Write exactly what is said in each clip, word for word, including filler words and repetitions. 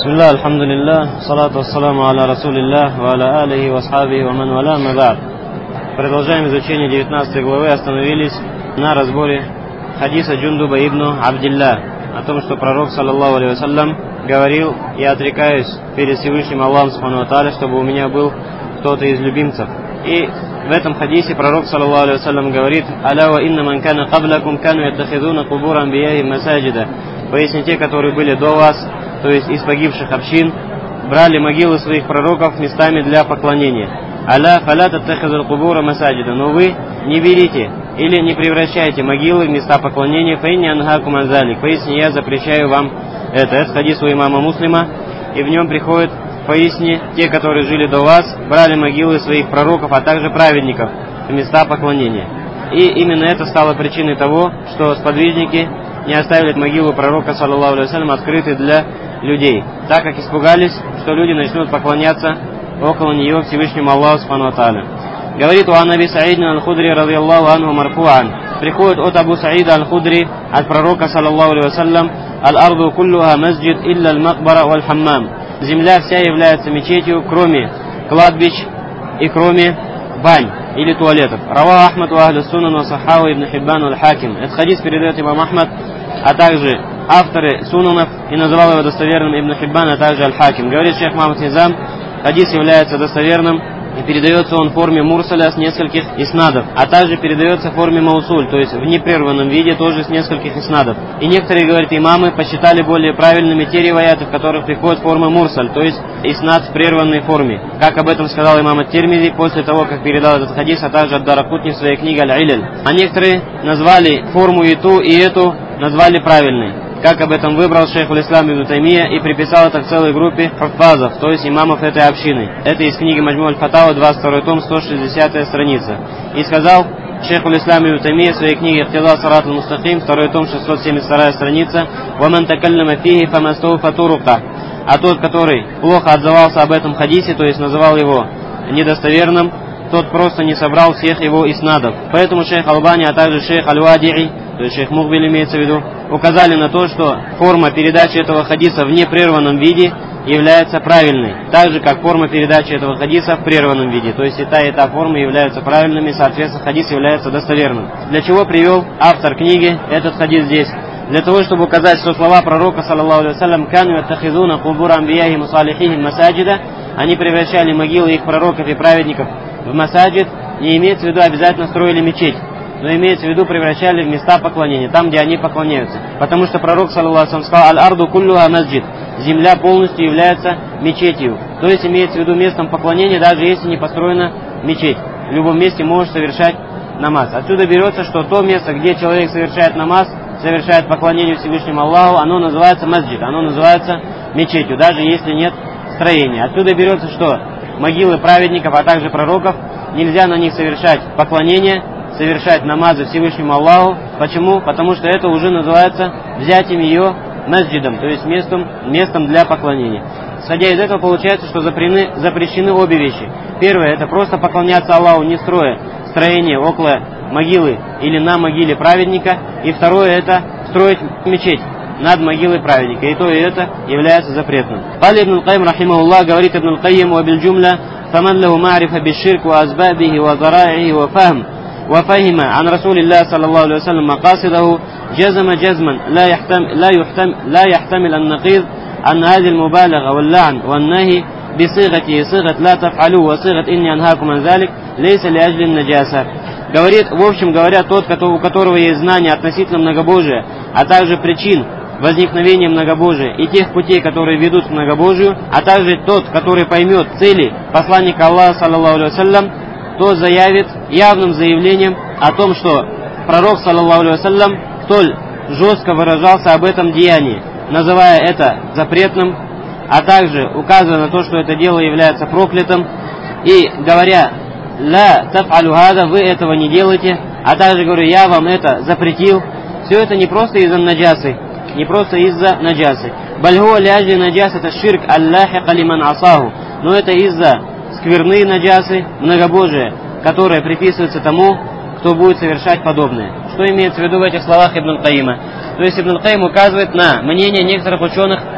Бисмилlah, альхамдулиллах, салату вассаламу аля расулиллах, ва аля алихи ва асхабихи ва ман валя, ама ба'д. Продолжаем изучение девятнадцатой главы. Остановились на разборе хадиса Джундуба ибн Абдилля о том, что пророк, саллаллаху алейхи вассалям, говорил: «Я отрекаюсь перед Всевышним Аллахом субхану ва тааля, чтобы у меня был кто-то из любимцев». И в этом хадисе пророк, саллаллаху алейхи вассалям, говорит: «Аля ва инна ман кана каблакум кану яттахидуна кубур анбияхи масаджида». Поясни, те, которые были до вас, то есть из погибших общин, брали могилы своих пророков местами для поклонения. «Аля фаля таттахидул кубура масаджида». Но вы не берите или не превращайте могилы в места поклонения. «Фаинни анхакум ан залик». Поясни, я запрещаю вам это. Это хадис у имама Муслима, и в нем приходит: «Поясни, те, которые жили до вас, брали могилы своих пророков, а также праведников в места поклонения». И именно это стало причиной того, что сподвижники не оставили могилу пророка, саллаллаху алейхи вассалям, открытой для людей, так как испугались, что люди начнут поклоняться около нее Всевышнему Аллаху субхану ва тааля. Говорит: «Уан Аби Саид аль-Худри радийаллаху анху марфуан». Приходит от Абу Саида аль-Худри от пророка, саллаллаху алейхи вассалям: «Аль-арду куллуха масджид илля аль-макбара валь-хаммам». Земля вся является мечетью, кроме кладбищ и кроме бань или туалетов. Равах Ахмад ва ахлю сунан ва саххаху ибн Хиббан аль-Хаким. Этот хадис передает имам Ахмад, а также авторы сунанов, и называл его достоверным Ибн Хиббан, а также Аль-Хаким. Говорит шейх Мухаммад Низам: хадис является достоверным, и передается он в форме мурсаля с нескольких иснадов, а также передается в форме маусуль, то есть в непрерванном виде, тоже с нескольких иснадов. И некоторые, говорят, имамы посчитали более правильными те риваяты, в которых приходит форма мурсаль, то есть иснад в прерванной форме, как об этом сказал имам ат-Тирмизи после того, как передал этот хадис, а также ад-Даракутни в своей книге Аль-Иляль. А некоторые назвали форму и ту, и эту назвали правильной, как об этом выбрал шейх аль-Ислам ибн Таймия и приписал это к целой группе хаффазов, то есть имамов этой общины. Это из книги Маджму аль-Фатава, двадцать второй том, сто шестидесятая страница. И сказал шейх аль-Ислам ибн Таймия в своей книге «Ихтида сират аль-Мустаким», второй том, шестьсот семьдесят вторая страница: «Ваман такаллама фихи фамастауфа турука». А тот, который плохо отзывался об этом хадисе, то есть называл его недостоверным, тот просто не собрал всех его иснадов. Поэтому шейх Албани, а также шейх Аль-Вади'и, то есть шейх Мухбиль имеется в виду, указали на то, что форма передачи этого хадиса в непрерванном виде является правильной, так же как форма передачи этого хадиса в прерванном виде. То есть и та, и та форма являются правильными, соответственно, хадис является достоверным. Для чего привел автор книги этот хадис здесь? Для того, чтобы указать, что слова пророка, саллаллаху алейхи вассалям, «Кану яттахизуна кубур анбияхи мусалихихи масаджида», они превращали могилы их пророков и праведников в масаджид, не имеется в виду обязательно строили мечеть, но имеется в виду превращали в места поклонения, там, где они поклоняются. Потому что пророк, саллаллаху алейхи вассалям, сказал: «Аль-арду куллуха масджид». Земля полностью является мечетью. То есть имеется в виду местом поклонения, даже если не построена мечеть. В любом месте можешь совершать намаз. Отсюда берется, что то место, где человек совершает намаз, совершает поклонение Всевышнему Аллаху, оно называется масджид, оно называется мечетью, даже если нет строения. Отсюда берется, что могилы праведников, а также пророков, нельзя на них совершать поклонение, совершать намазы Всевышнему Аллаху. Почему? Потому что это уже называется взятием ее масджидом, то есть местом, местом для поклонения. Исходя из этого, получается, что запрещены, запрещены обе вещи. Первое — это просто поклоняться Аллаху, не строя строение около могилы или на могиле праведника. И второе — это строить мечеть над могилой праведника. И то, и это является запретным. Кали ибн аль-Кайм рахимахуллах, говорит ибн аль-Кайм: «Ва биль джумля фаман лаху ма'рифа бишширк ва азбабихи ва зарa'ихи ва фахм ва фахима ан расулиллах саллаллаху алейхи ва саллям мақасидаху джазма джазман ла яхтам ла юхтам ла яхтамил ан-нақид ан хази аль-мубалага вал-ла'н ван-нахи бисигати сигат ла таф'алу ва сигат инни анхакум ан залик лейса ли аджли ан-наджаса». Говорит, в общем говоря, тот, у которого есть знание относительно многобожия, а также причин возникновения многобожия и тех путей, которые ведут к многобожию, а также тот, который поймет цели посланника Аллаха, саллаллаху алейхи вассалям, то заявит явным заявлением о том, что пророк, саллаллаху алейхи вассалям, столь жестко выражался об этом деянии, называя это запретным, а также указывая на то, что это дело является проклятым, и говоря: «Ла таф'алю хада», вы этого не делаете, а также говорю: я вам это запретил. Все это не просто из-за наджасы, не просто из-за наджасы. Бальгуа ляжи наджас — это ширк аллахика лиман асаху, но это из-за скверны наджасы, многобожия, которое приписывается тому, кто будет совершать подобное. Что имеется в виду в этих словах Ибн аль-Кайима? То есть Ибн аль-Кайим указывает на мнение некоторых ученых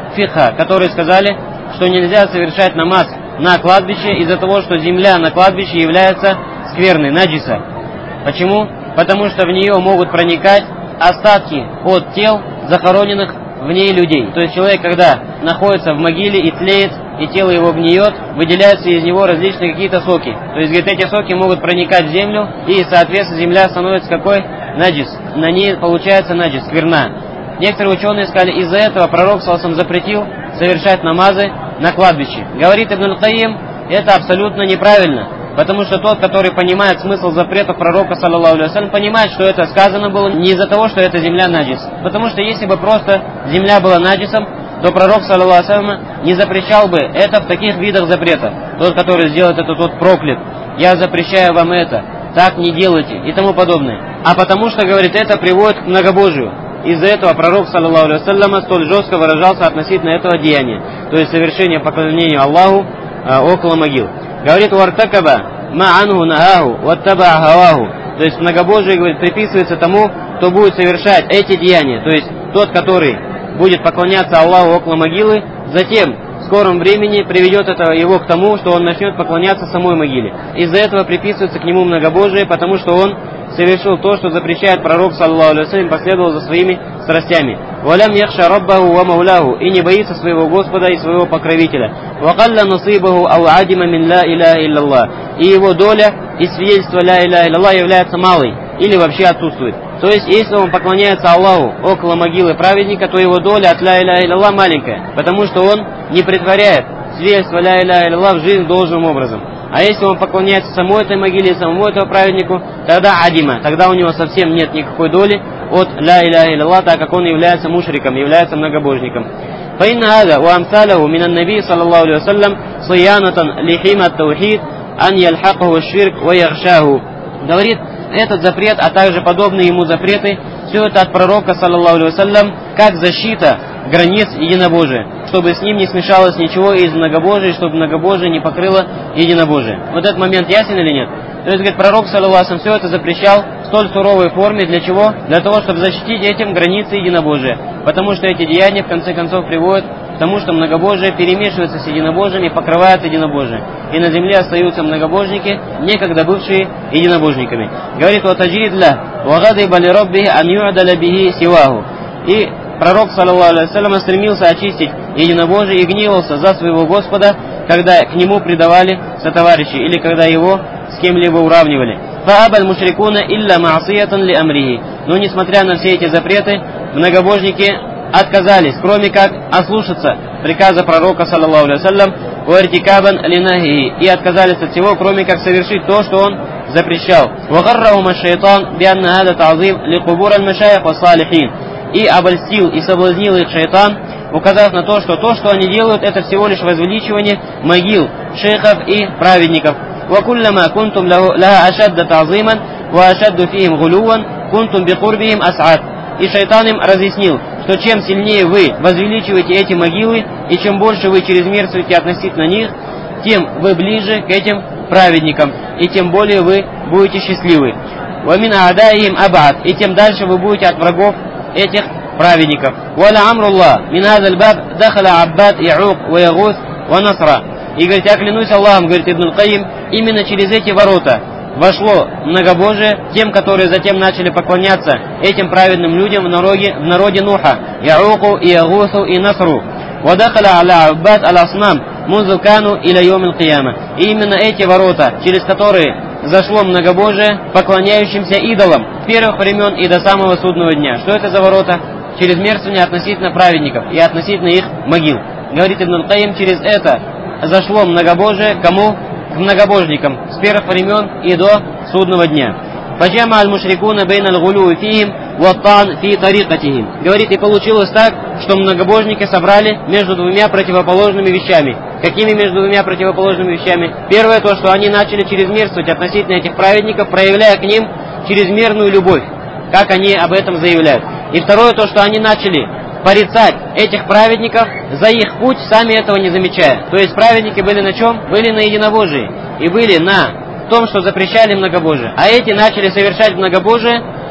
фикха, которые сказали, что нельзя совершать намаз на кладбище из-за того, что земля на кладбище является скверной, наджиса. Почему? Потому что в нее могут проникать остатки от тел захороненных в ней людей. То есть человек, когда находится в могиле и тлеет, и тело его гниет, выделяются из него различные какие-то соки. То есть, говорит, эти соки могут проникать в землю, и, соответственно, земля становится какой? Наджис. На ней получается наджис, скверна. Некоторые ученые сказали, из-за этого пророк саллаллаху алейхи ва саллям запретил совершать намазы на кладбище. Говорит Ибн аль-Кайим, это абсолютно неправильно. Потому что тот, который понимает смысл запрета пророка, саллаллаху алейхи ва саллям, понимает, что это сказано было не из-за того, что это земля наджис. Потому что если бы просто земля была наджисом, то пророк, саллаллаху алейхи ва саллям, не запрещал бы это в таких видах запрета. Тот, который сделает это, тот проклят. Я запрещаю вам это. Так не делайте и тому подобное. А потому что, говорит, это приводит к многобожию. Из-за этого пророк, саллаллаху алейхи ва саллям, столь жестко выражался относительно этого деяния. То есть совершение поклонения Аллаху э, около могил. Говорит, «Вартакаба ма анху нахаху, ваттаба хаваху». То есть многобожие, говорит, приписывается тому, кто будет совершать эти деяния. То есть тот, который будет поклоняться Аллаху около могилы, затем в скором времени приведет это его к тому, что он начнет поклоняться самой могиле. Из-за этого приписывается к нему многобожие, потому что он совершил то, что запрещает пророк, саллаллаху алейхи ва саллям, последовал за своими страстями. «Валям яхша раббаху ва мауляху», и не боится своего Господа и своего покровителя. «Вакалля насибаху ау адима мин ла иляха илляллах», и его доля из свидетельства ля иляха илляллах является малой или вообще отсутствует. То есть, если он поклоняется Аллаху около могилы праведника, то его доля от ля иляха илляллах маленькая, потому что он не претворяет свидетельство ля иляха илляллах в жизнь должным образом. А если он поклоняется самой этой могиле, самому этому праведнику, тогда адима, тогда у него совсем нет никакой доли от ля иляха илляллах, так как он является мушриком, является многобожником. فإن هذا وأمثاله من النبي صلى الله عليه وسلم صيانة لحمى التوحيد أن يلحقه الشرك ويغشاه. Говорит, этот запрет, а также подобные ему запреты, все это от пророка, саллаллаху алейхи ва саллям, как защита границ единобожия, чтобы с ним не смешалось ничего из многобожия, чтобы многобожие не покрыло единобожие. Вот этот момент ясен или нет? То есть, говорит, пророк, саллаллаху алейхи ва саллям, все это запрещал в столь суровой форме. Для чего? Для того, чтобы защитить этим границы единобожия. Потому что эти деяния, в конце концов, приводят к тому, что многобожие перемешивается с единобожием и покрывает единобожие. И на земле остаются многобожники, некогда бывшие единобожниками. Говорит, «Ватаджидля, вагадиба ли робби ан ю'даля бихи сиваху». И пророк, саллаллаху алейхи ва саллям, стремился очистить единобожие и гневался за своего Господа, когда к нему предавали сотоварищи или когда его с кем-либо уравнивали. «Фаабаль мушрикуна илля маасиятан ли амрихи». Но несмотря на все эти запреты, многобожники отказались, кроме как ослушаться приказа пророка, саллаллаху алейхи ва саллям, «Уэртикабан линахи», и отказались от всего, кроме как совершить то, что он запрещал. «Вагаррахум аш-шайтан бианна хада та'зим ли кубур аль-машайх ва салихин». И обольстил и соблазнил их шайтан, указав на то, что то, что они делают, это всего лишь возвеличивание могил шейхов и праведников. وَكُلَّمَا كُنْتُمْ لَهَا أَشَدَّ تَعْظِيمًا وَأَشَدُّ فِيهِمْ غُلُوًا كُنْتُمْ بِقُرْبِهِمْ أَسْعَدْ. И шайтан им разъяснил, что чем сильнее вы возвеличиваете эти могилы, и чем больше вы чрезмерствуете относительно них, тем вы ближе к этим праведникам, и тем более вы будете счастливы. وَمِنْ أَعْدَائِهِمْ أَبْعَدْ. И тем дальше вы будете от врагов этих праведников. «Валя амруллах, мин хазаль баб дахаля аббад я'ук ва ягус ва насра». И говорит, я клянусь Аллахом, говорит Ибн аль-Кайим, именно через эти ворота вошло многобожие тем, которые затем начали поклоняться этим праведным людям в народе, в народе Нуха, Я'уку и Ягусу и Насру. «Вадахаля аля аббад аль-аснам музукану иля йомил кияма». И именно эти ворота, через которые зашло многобожие, поклоняющимся идолам с первых времен и до самого судного дня. Что это за ворота? Через мерствование относительно праведников и относительно их могил. Говорит Ибн аль-Кайим, через это зашло многобожие кому? К многобожникам с первых времен и до судного дня. «Фаджама аль-мушрикуна бейн аль-гулу фихим ваттан фи тарикатихим». Говорит, и получилось так, что многобожники собрали между двумя противоположными вещами. Какими между двумя противоположными вещами? Первое, то, что они начали чрезмерствовать относительно этих праведников, проявляя к ним чрезмерную любовь, как они об этом заявляют. И второе, то, что они начали порицать этих праведников за их путь, сами этого не замечая. То есть праведники были на чем? Были на единобожии. И были на том, что запрещали многобожие. А эти начали совершать многобожие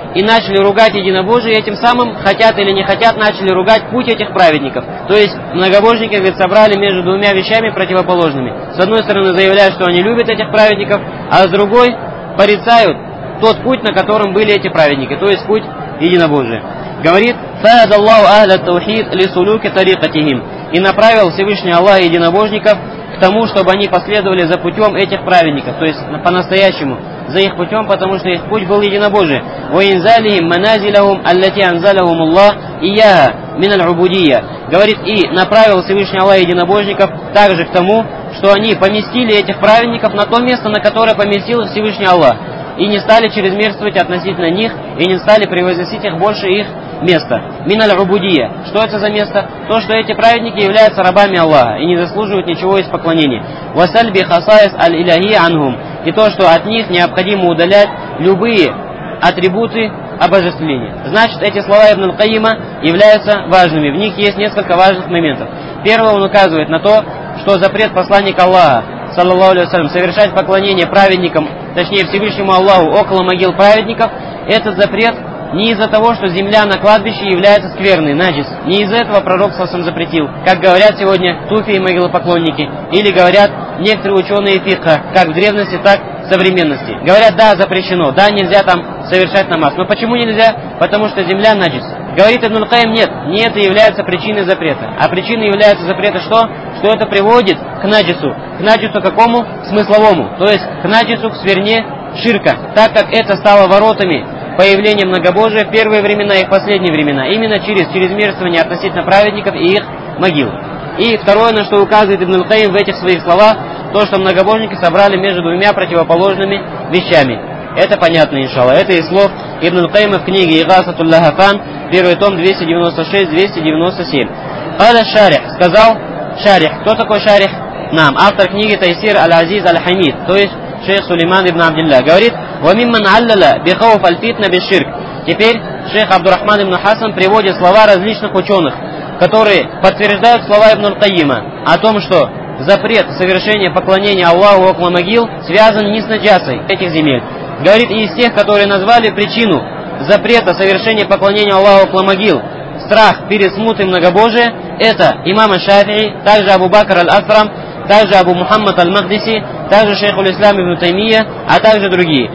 и начали ругать единобожие, и этим самым, хотят или не хотят, начали ругать путь этих праведников. То есть многобожники, говорит, собрали между двумя вещами противоположными. С одной стороны заявляют, что они любят этих праведников, а с другой порицают тот путь, на котором были эти праведники, то есть путь единобожия. Говорит: «Фаад Аллаху ахля таухид ли сулуки тарикатихим». И направил Всевышний Аллах единобожников к тому, чтобы они последовали за путем этих праведников, то есть по-настоящему, за их путем, потому что их путь был единобожие. «Ваинзалихим маназилахум аллати анзалахум Аллах ияха мин аль-убудия». Говорит, и направил Всевышний Аллах единобожников также к тому, что они поместили этих праведников на то место, на которое поместил Всевышний Аллах, и не стали чрезмерствовать относительно них, и не стали превозносить их больше их места. Мин аль-убудия. Что это за место? То, что эти праведники являются рабами Аллаха и не заслуживают ничего из поклонения. Васальби хасаис аль-иляхи анхум. И то, что от них необходимо удалять любые атрибуты обожествления. Значит, эти слова Ибн аль-Кайима являются важными. В них есть несколько важных моментов. Первое, он указывает на то, что запрет посланника Аллаха, саллаллаху алейхи вассалям, совершать поклонение праведникам, точнее Всевышнему Аллаху, около могил праведников, этот запрет не из-за того, что земля на кладбище является скверной, наджис. Не из-за этого пророк сам запретил, как говорят сегодня туфи и могилопоклонники, или говорят некоторые ученые фикха, как в древности, так в современности. Говорят, да, запрещено, да, нельзя там совершать намаз. Но почему нельзя? Потому что земля наджис. Говорит Ибн аль-Кайим, нет, не это является причиной запрета. А причиной является запрета что? Что это приводит к наджису. К наджису какому? Смысловому. То есть к наджису, к скверне ширка. Так как это стало воротами появления многобожия в первые времена и в последние времена. Именно через чрезмерствование относительно праведников и их могил. И второе, на что указывает Ибн аль-Кайим в этих своих словах, то, что многобожники собрали между двумя противоположными вещами. Это понятно, иншалла. Это из слов Ибн аль-Кайима в книге Игасатуль Лахафан, первый том, двести девяносто шесть двести девяносто семь. Каля Шарих, сказал Шарих. Кто такой Шарих? Нам, автор книги Тайсир аль-Азиз аль-Хамид, то есть шейх Сулейман ибн Абдилля. Говорит: «Вамимман алляля бихауф аль-фитна биширк». Теперь шейх Абдурахман ибн Хасан приводит слова различных ученых, которые подтверждают слова Ибн аль-Кайима о том, что запрет совершения поклонения Аллаху около могил связан не с наджасой этих земель. Говорит, и из тех, которые назвали причину запрета совершения поклонения Аллаху около могил страх перед смутой многобожия, это имам Шафии, также Абу Бакр аль-Асрам, также Абу Мухаммад аль-Махдиси, также шейхуль Ислам ибн Таймия, а также другие.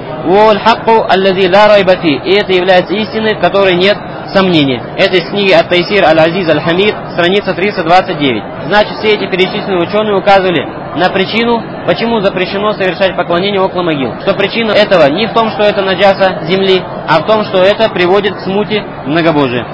И это является истиной, в которой нет сомнения. Это из книги Ат-Тайсир аль-Азиз аль-Хамид, страница триста двадцать девять. Значит, все эти перечисленные ученые указывали на причину, почему запрещено совершать поклонение около могил. Что причина этого не в том, что это наджаса земли, а в том, что это приводит к смуте многобожия.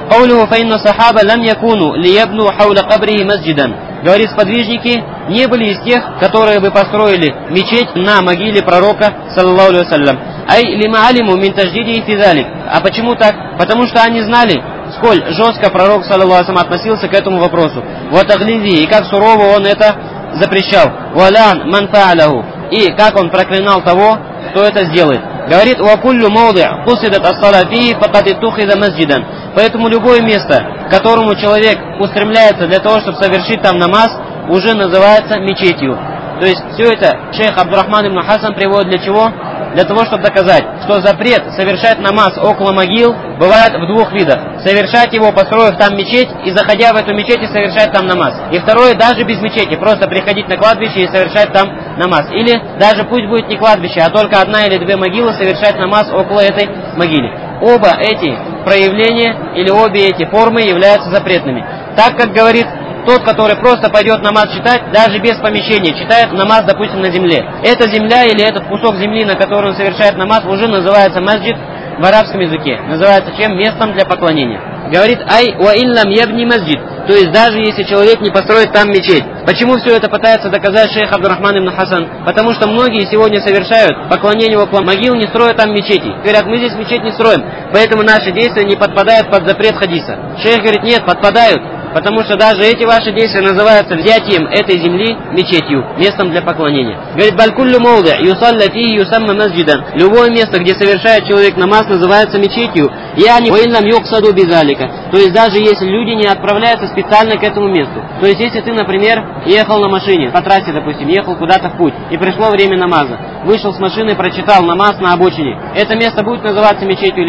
Говорит, сподвижники не были из тех, которые бы построили мечеть на могиле пророка, саллаллаху алейхи вассалям. Ай лима алиму мин таждиди физалик. А почему так? Потому что они знали, сколь жестко пророк, саллаллаху алейхи вассалям, относился к этому вопросу. Вот аглизи, и как сурово он это запрещал. Валян ман фа'аляху. И как он проклинал того, кто это сделает. Говорит, вакуллю мауди кусидат ас-салафи факад иттухида масджидан. Поэтому любое место, к которому человек устремляется для того, чтобы совершить там намаз, уже называется мечетью. То есть все это шейх Абдурахман ибн Хасан приводит для чего? Для того, чтобы доказать, что запрет совершать намаз около могил бывает в двух видах. Совершать его, построив там мечеть, и заходя в эту мечеть и совершать там намаз. И второе, даже без мечети, просто приходить на кладбище и совершать там намаз. Или даже пусть будет не кладбище, а только одна или две могилы, совершать намаз около этой могилы. Оба эти проявления или обе эти формы являются запретными. Так как говорит тот, который просто пойдет намаз читать, даже без помещения, читает намаз, допустим, на земле. Эта земля или этот кусок земли, на который он совершает намаз, уже называется масджид в арабском языке. Называется чем? Местом для поклонения. Говорит, ай ва иллам ябни масджид. То есть даже если человек не построит там мечеть. Почему все это пытается доказать шейх Абдурахман ибн Хасан? Потому что многие сегодня совершают поклонение около могил, не строят там мечети. Говорят, мы здесь мечеть не строим, поэтому наши действия не подпадают под запрет хадиса. Шейх говорит, нет, подпадают. Потому что даже эти ваши действия называются взятием этой земли мечетью, местом для поклонения. Говорит, балькуллю мауди юсалля фихи юсамма масджидан. Любое место, где совершает человек намаз, называется мечетью. Яни уиллам юксаду бизалика. То есть даже если люди не отправляются специально к этому месту. То есть если ты, например, ехал на машине, по трассе, допустим, ехал куда-то в путь, и пришло время намаза, вышел с машины, прочитал намаз на обочине. Это место будет называться мечетью или нет?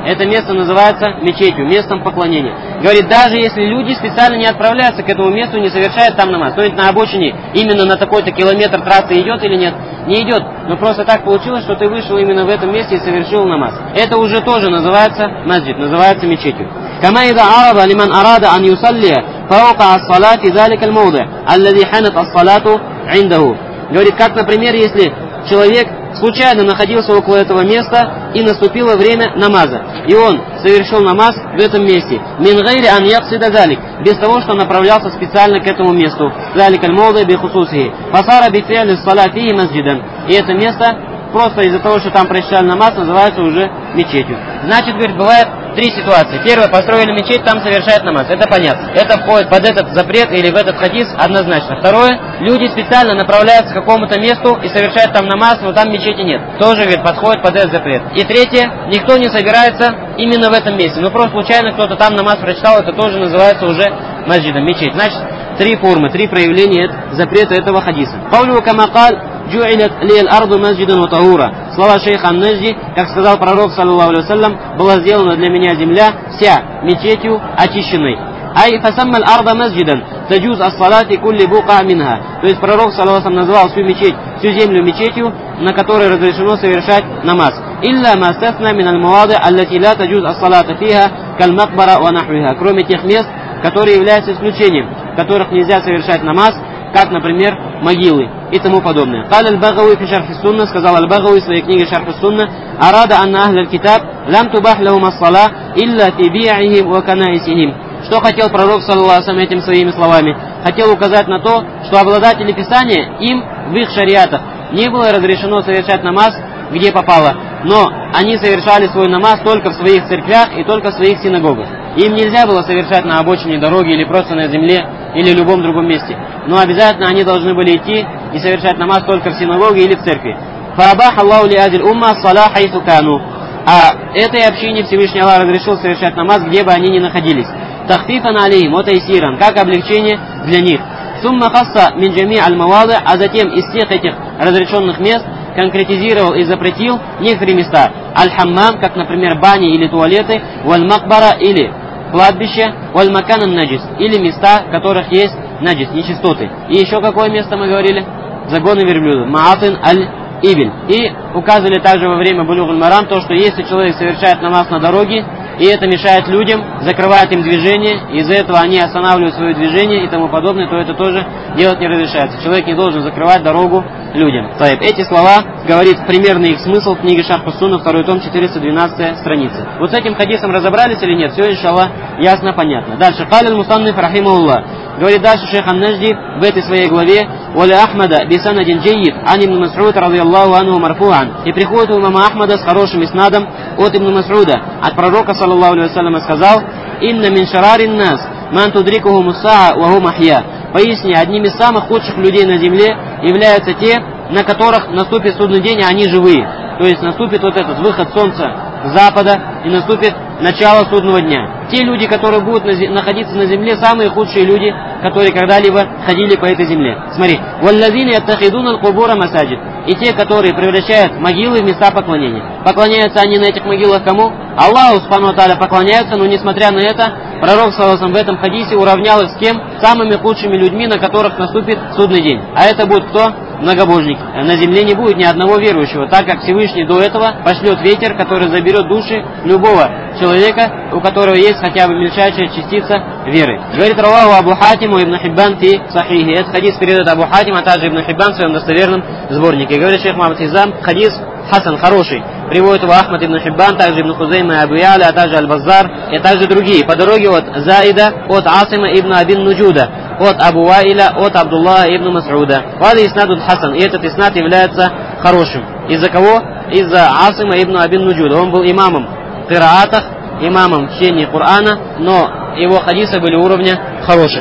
это место называется мечетью, местом поклонения. Говорит, даже если люди специально не отправляются к этому месту, не совершают там намаз, то есть на обочине именно на такой-то километр трассы идет или нет, не идет, но просто так получилось, что ты вышел именно в этом месте и совершил намаз. Это уже тоже называется масджид, называется мечетью. كما إذا عرض لمن أراد أن يصلي فوقع الصلاة في ذلك الموضع الذي حانت الصلاة عنده. Говорит, как, например, если человек случайно находился около этого места и наступило время намаза, и он совершил намаз в этом месте, мин гайри ан яксида залик, без того, что направлялся специально к этому месту, залик аль-мауди би хусусихи, фасара би фи'ли ссалати масджидан, и это место просто из-за того, что там прочитали намаз, называется уже мечетью. Значит, говорит, бывает три ситуации. Первое, построили мечеть, там совершает намаз. Это понятно. Это входит под этот запрет или в этот хадис однозначно. Второе, люди специально направляются к какому-то месту и совершают там намаз, но там мечети нет. Тоже, говорит, подходит под этот запрет. И третье, никто не собирается именно в этом месте. Но просто случайно кто-то там намаз прочитал, это тоже называется уже масджидом, мечеть. Значит, три формы, три проявления запрета этого хадиса. Павлю камакаль джу'илят ли'л арду масджидан ва тахура. Слова шейха ан-Наджди, как сказал пророк, саллаллаху алейхи вассалям, была сделана для меня земля вся мечетью очищенной. Ай фасамма аль-арда масджидан, таджуз ас-салати кулли бука минха. То есть пророк, саллаллаху алейхи вассалям, назвал всю мечеть, всю землю мечетью, на которой разрешено совершать намаз. Илля ма стасна мин аль-мавади, аллати ла таджуз ас-салата фиха, каль-макбара ва нахвиха. Кроме тех мест, которые являются исключением, в которых нельзя совершать намаз, как, например, могилы и тому подобное. Каль аль-Багауи фи шархи сунна, сказал аль-Багауи в своей книге Шарх сунна, арада анна ахль аль-китаб лам тубах лахум ас-сала илля фи би'ихим ва канаисихим. Что хотел пророк, саллаллаху алейхи ва саллям, этим своими словами? Хотел указать на то, что обладатели Писания, им в их шариатах не было разрешено совершать намаз, где попало, но они совершали свой намаз только в своих церквях и только в своих синагогах. Им нельзя было совершать на обочине дороги или просто на земле или в любом другом месте. Но обязательно они должны были идти и совершать намаз только в синагоге или в церкви. فَأَبَاحَ اللَّهُ لِأَهْلِ الْأُمَّةِ الصَّلَاةَ حَيْثُ كَانُوا. А этой общине Всевышний Аллах разрешил совершать намаз, где бы они ни находились. تَخْفِيفًا عَلَيْهِمْ وَتَيْسِيرًا, как облегчение для них. ثُمَّ خَصَّ مِنْ جَمِيعِ الْمَوَاضِعِ, а затем из всех этих разрешенных мест конкретизировал и запретил некоторые места. Аль-Хаммам, как, например, бани или туалеты, валь-Макбара или кладбище, валь-Макан ан-Наджис, или места, в которых есть наджис, нечистоты. И еще какое место мы говорили? Загоны верблюдов. Маатин аль-Ибель. И указывали также во время Булюг аль-Марам то, что если человек совершает намаз на дороге, и это мешает людям, закрывает им движение, из-за этого они останавливают свое движение и тому подобное, то это тоже делать не разрешается. Человек не должен закрывать дорогу людям. Эти слова говорит примерный их смысл в книге Шарх ас-Сунна, второй том, четыреста двенадцатая страница. Вот с этим хадисом разобрались или нет? Все, иншаллах, ясно, понятно. Дальше. Каль аль-Мусанниф рахимахуллах. Говорит дальше шейх ан-Наджди в этой своей главе: «Валя Ахмада бисанадин джейид ан ибн Мас'уд радийаллаху анху марфуан». И приходит у имама Ахмада с хорошим иснадом от ибн Мас'уда, от пророка, саллаллаху алейхи ва саллям, сказал: «Инна мин шарарин нас ман тудрикуху мусаа ва хум ахья». Поясни, одними из самых худших людей на земле являются те, на которых наступит судный день, а они живые. То есть наступит вот этот выход солнца с запада и наступит начало судного дня. Те люди, которые будут находиться на земле, самые худшие люди, которые когда-либо ходили по этой земле. Смотри. «Валлазина яттахидуна аль-кубура масаджид». И те, которые превращают могилы в места поклонения. Поклоняются они на этих могилах кому? Аллаху субхану ва тааля поклоняются, но несмотря на это, пророк, саллаллаху алейхи ва саллям, в этом хадисе уравнял их с кем? Самыми худшими людьми, на которых наступит судный день. А это будет кто? Многобожник. На земле не будет ни одного верующего, так как Всевышний до этого пошлет ветер, который заберет души любого человека, у которого есть хотя бы мельчайшая частица веры. Говорит раваху Абу Хатиму ибн Хиббан фи сахихи. Этот хадис передает Абу Хатим, а также ибн Хиббан в своем достоверном сборнике. Говорит шейх Мухаммад Хизам, хадис хасан, хороший. Приводит его Ахмад ибн Хиббан, также ибн Хузейма, Абу Яля, а также Аль-Баззар, и также другие. По дороге от Заида, от Асима ибн Абин Нуджуда, от Абу Ваиля, от Абдуллаха ибн Мас'уда. Вали иснадут хасан, и этот иснад является хорошим. Из-за кого? Из-за Асима ибн Абин Нуджуда. Он был имамом в кираатах, имамом в чтении Корана, но его хадисы были уровня хороших.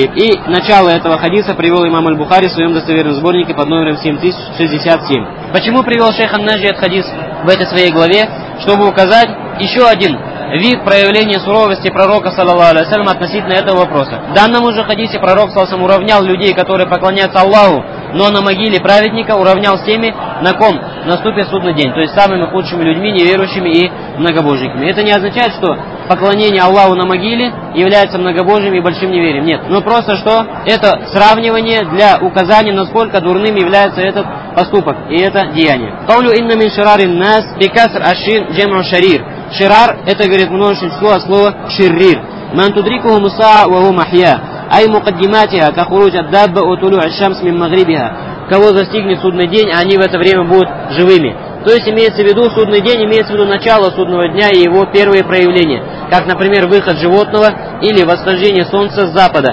И начало этого хадиса привел имам Аль-Бухари в своем достоверном сборнике под номером семь тысяч шестьдесят семь. Почему привел шейх ан-Наджди этот хадис в этой своей главе? Чтобы указать еще один вид проявления суровости пророка, саллаллаху алейхи ва саллям, относительно этого вопроса. В данном уже хадисе пророк, саллаллаху алейхи ва саллям, уравнял людей, которые поклоняются Аллаху, но на могиле праведника уравнял с теми, на ком наступит судный день, то есть самыми худшими людьми, неверующими и многобожниками. Это не означает, что поклонение Аллаху на могиле является многобожием и большим неверием. Нет, но просто что это сравнивание для указания, насколько дурным является этот поступок и это деяние. Каулю инна мин ширарин нас бикаср ашин джем'у шарир. Ширар это, говорит, множественное число от слова ширрир. Ман тудрикуху мусаа ва хум ахья. Ай мукаддиматиха ка хурудж ад-дабба ва тулу аш-шамс мин магрибиха. Кого застигнет судный день, а они в это время будут живыми. То есть имеется в виду судный день, имеется в виду начало судного дня и его первые проявления, как, например, выход животного или восхождение солнца с запада.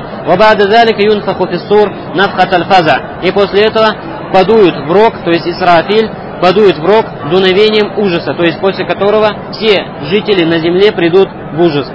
И после этого подуют в рог, то есть Исрафиль, подуют в рог дуновением ужаса, то есть после которого все жители на земле придут в ужас.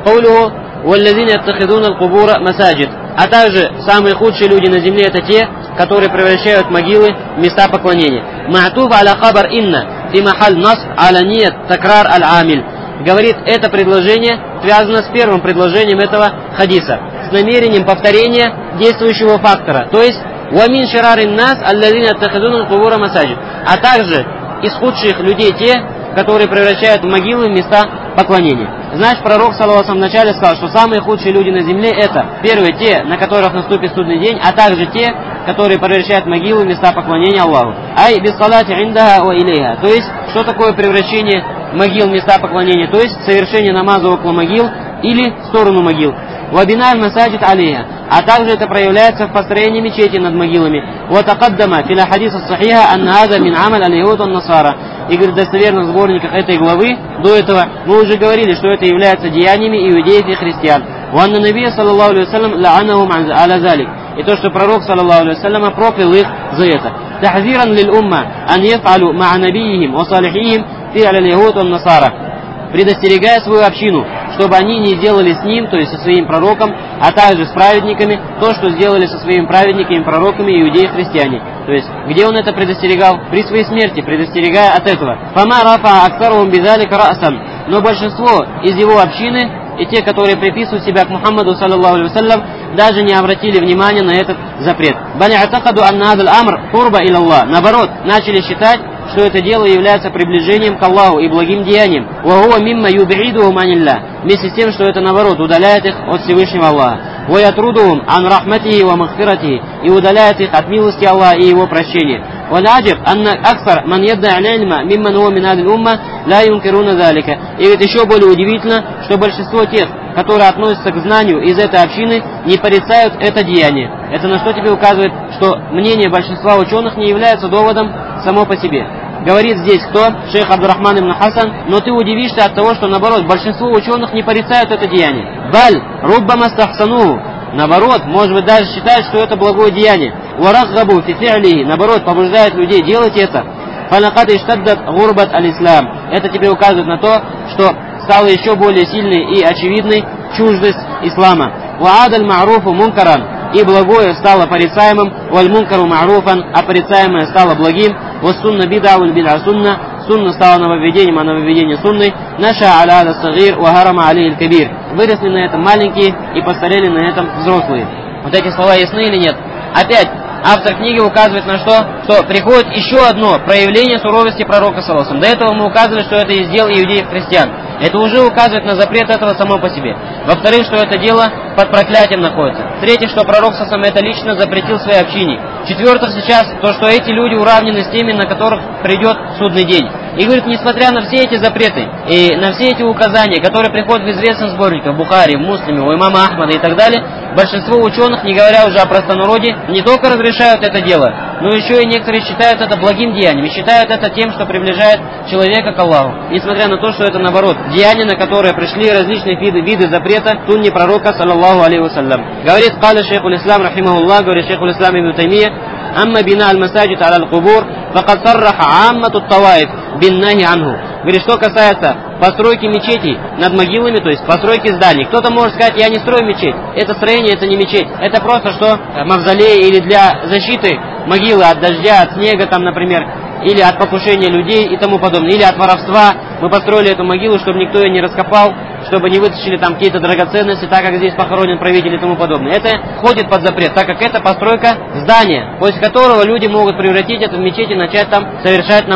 А также самые худшие люди на земле это те, которые превращают могилы в места поклонения. Ма'туф аля хабар инна фи махаль насб аля ният такрар аль-амиль. Говорит, это предложение связано с первым предложением этого хадиса, с намерением повторения действующего фактора, то есть وَمِنْ شِرَارِ النَّاسِ الَّذِينَ يَتَّخِذُونَ الْقُبُورَ مَسَاجِدَ. А также из худших людей те, которые превращают могилы в места поклонения. Значит, пророк, саллаллаху алейхи ва саллям, вначале сказал, что самые худшие люди на земле это, первые, те, на которых наступит судный день, а также те, которые превращают могилы в места поклонения Аллаху. Ай бис-салати индаха ва илейха. То есть, что такое превращение могил в места поклонения? То есть, совершение намаза около могил или в сторону могил. Вабиналь масаджид алейха. А также это проявляется в построении мечети над могилами. Ватакаддама филя хадиса сахиха анна хаза мин амаль аль-яхуд wan-насара. И говорит, в достоверных сборниках этой главы, до этого мы уже говорили, что это является деяниями иудеев и христиан. Ванна набия саллаллаху алейхи ва саллям ла'анахум аля залик. И то, что пророк, саллаллаху алейхи ва саллям, проклял их за это. Тахзиран лил умма ан яф'алу ма'a набиихим ва салихихим фи'аль аль-яхуд wan-насара. Предостерегая свою общину, чтобы они не сделали с ним, то есть со своим пророком, а также с праведниками, то, что сделали со своими праведниками, пророками, иудеи и христиане. То есть, где он это предостерегал? При своей смерти, предостерегая от этого. «Фама рафа аксарухум бидалика раасан». Но большинство из его общины, и те, которые приписывают себя к Мухаммаду, саллаллаху алейхи ва саллям, даже не обратили внимания на этот запрет. «Бани атакаду анна адал амр турба илаллах». Наоборот, начали считать, что это дело является приближением к Аллаху и благим деянием. وَهُوَ مِمَّا يُبْعِدُهُمْ عَنِ اللَّهِ. Вместе с тем, что это наоборот удаляет их от Всевышнего Аллаха. وَيَطْرُدُهُمْ عَنْ رَحْمَتِهِ وَمَغْفِرَتِهِ. И удаляет их от милости Аллаха и его прощения. وَالْعَجَبْ أَنَّ أَكْثَرَ مَنْ يَدَّعِ الْعِلْمَ مِمَّنْ هُوَ مِنْ هَذِهِ الْأُمَّةِ لَا يُنْكِرُونَ ذَلِكَ. И ведь еще более удивительно, что большинство тех, которые относятся к знанию из этой общины, не порицают это деяние. Это на что тебе указывает, что мнение большинства ученых не является доводом само по себе. Говорит здесь кто? Шейх Абдурахман ибн Хасан. Но ты удивишься от того, что наоборот, большинство ученых не порицают это деяние. Баль, руббама стахсануху. Наоборот, может быть, даже считают, что это благое деяние. Вараггабу фи фи'лихи. Наоборот, побуждает людей делать это. Фалакад иштаддат гурбат аль-ислам. Это тебе указывает на то, что стала еще более сильной и очевидной чуждость ислама. Ваадаль ма'руфу мункаран. И благое стало порицаемым, валь мункару ма'руфан, а порицаемое стало благим, вассунна бида валь бид'a сунна, сунна стала нововведением, а нововведение сунной, наша аля ада сагир, вагарама алейхи кабир. Выросли на этом маленькие и постарели на этом взрослые. Вот эти слова ясны или нет? Опять, автор книги указывает на что? Что приходит еще одно проявление суровости пророка, саллаллаху алейхи ва саллям. До этого мы указывали, что это из дел иудеев христиан. Это уже указывает на запрет этого само по себе. Во-вторых, что это дело под проклятием находится. В-третьих, что пророк сам это лично запретил своей общине. В-четвертых, сейчас то, что эти люди уравнены с теми, на которых придет судный день. И говорит, несмотря на все эти запреты и на все эти указания, которые приходят в известных сборниках Бухари, в Муслиме, у имама Ахмада и так далее, большинство ученых, не говоря уже о простонародье, не только разрешают это дело, но еще и некоторые считают это благим деянием, и считают это тем, что приближает человека к Аллаху. Несмотря на то, что это наоборот, деяния, на которые пришли различные виды, виды запрета в сунне пророка, саллаллаху алейхи ва саллям. Говорит, каля шейхуль ислам, рахимахуллах, говорит шейхуль ислам ибн Таймия, амма бина аль-масаджид аля аль-кубур, факад сарраха аммату таваид биннахи анху. Говорит, что касается постройки мечетей над могилами, то есть постройки зданий. Кто-то может сказать, я не строю мечеть. Это строение, это не мечеть. Это просто что? Мавзолей или для защиты могилы от дождя, от снега там, например, или от покушения людей и тому подобное, или от воровства. Мы построили эту могилу, чтобы никто ее не раскопал, чтобы не вытащили там какие-то драгоценности, так как здесь похоронен правитель и тому подобное. Это входит под запрет, так как это постройка здания, после которого люди могут превратить это в мечеть и начать там совершать намазы.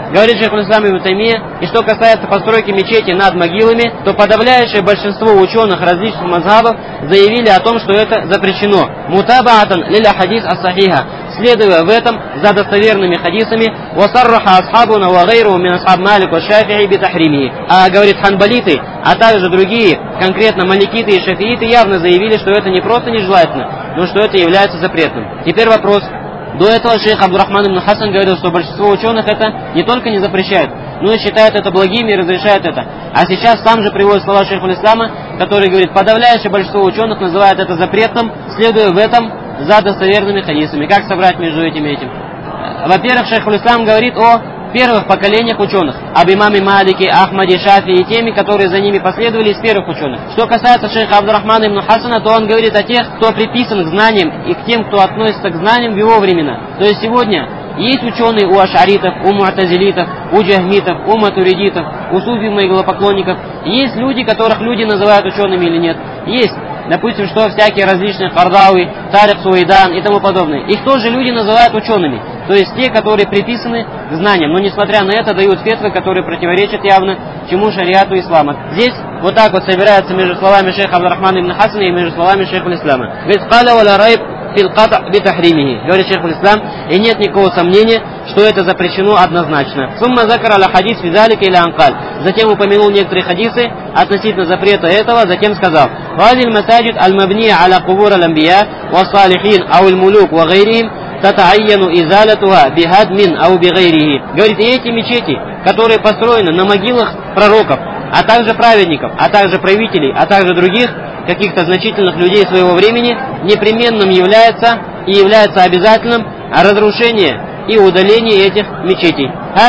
Говорит шейх аль-Ислам ибн Таймия, и что касается постройки мечети над могилами, то подавляющее большинство ученых различных мазхабов заявили о том, что это запрещено. Мутабаатан лиля хадис ас-сахиха, следуя в этом за достоверными хадисами, васарраха асхабуна ва гайру мин асхаб Малик ва Шафи'и би тахримихи. А говорит ханбалиты, а также другие, конкретно маликиты и шафииты, явно заявили, что это не просто нежелательно, но что это является запретным. Теперь вопрос. До этого шейх Абдурахман ибн Хасан говорил, что большинство ученых это не только не запрещают, но и считают это благим и разрешают это. А сейчас сам же приводит слова шейха аль-Ислама, который говорит, подавляющее большинство ученых называют это запретным, следуя в этом за достоверными хадисами. Как собрать между этим и этим? Во-первых, шейх аль-Ислам говорит о первых поколениях ученых, об имаме Малике, Ахмаде, Шафи и теми, которые за ними последовали из первых ученых. Что касается шейха Абдурахмана ибн Хасана, то он говорит о тех, кто приписан к знаниям и к тем, кто относится к знаниям в его времена. То есть сегодня есть ученые у ашаритов, у му'тазилитов, у джахмитов, у матуридитов, у суфизма и идолопоклонников. Есть люди, которых люди называют учеными или нет. Есть. Допустим, что всякие различные Кардауи, Тарик Суэйдан и тому подобное. Их тоже люди называют учеными. То есть те, которые приписаны к знаниям. Но несмотря на это, дают фетвы, которые противоречат явно чему шариату ислама. Здесь вот так вот собирается между словами шейха Абдурахмана ибн Хасана и между словами шейха аль-Ислама. Говорит, «Каля валя райб фил ката би тахримихи». Говорит шейх аль-Ислам, и нет никакого сомнения, что это запрещено однозначно. «Сумма закара ла хадис физалика или анкаль». Затем упомянул некоторые хадисы относительно запрета этого, затем сказал, «Вазиль масаджид аль-мабния аля кубур аль-амбия ва салихин ау аль-мулук ва гайрихим татаайяну изалятуха бихадмин ау бигайрихи». Говорит, и эти мечети, которые построены на могилах пророков, а также праведников, а также правителей, а также других каких-то значительных людей своего времени, непременным является и является обязательным разрушение и удаление этих мечетей.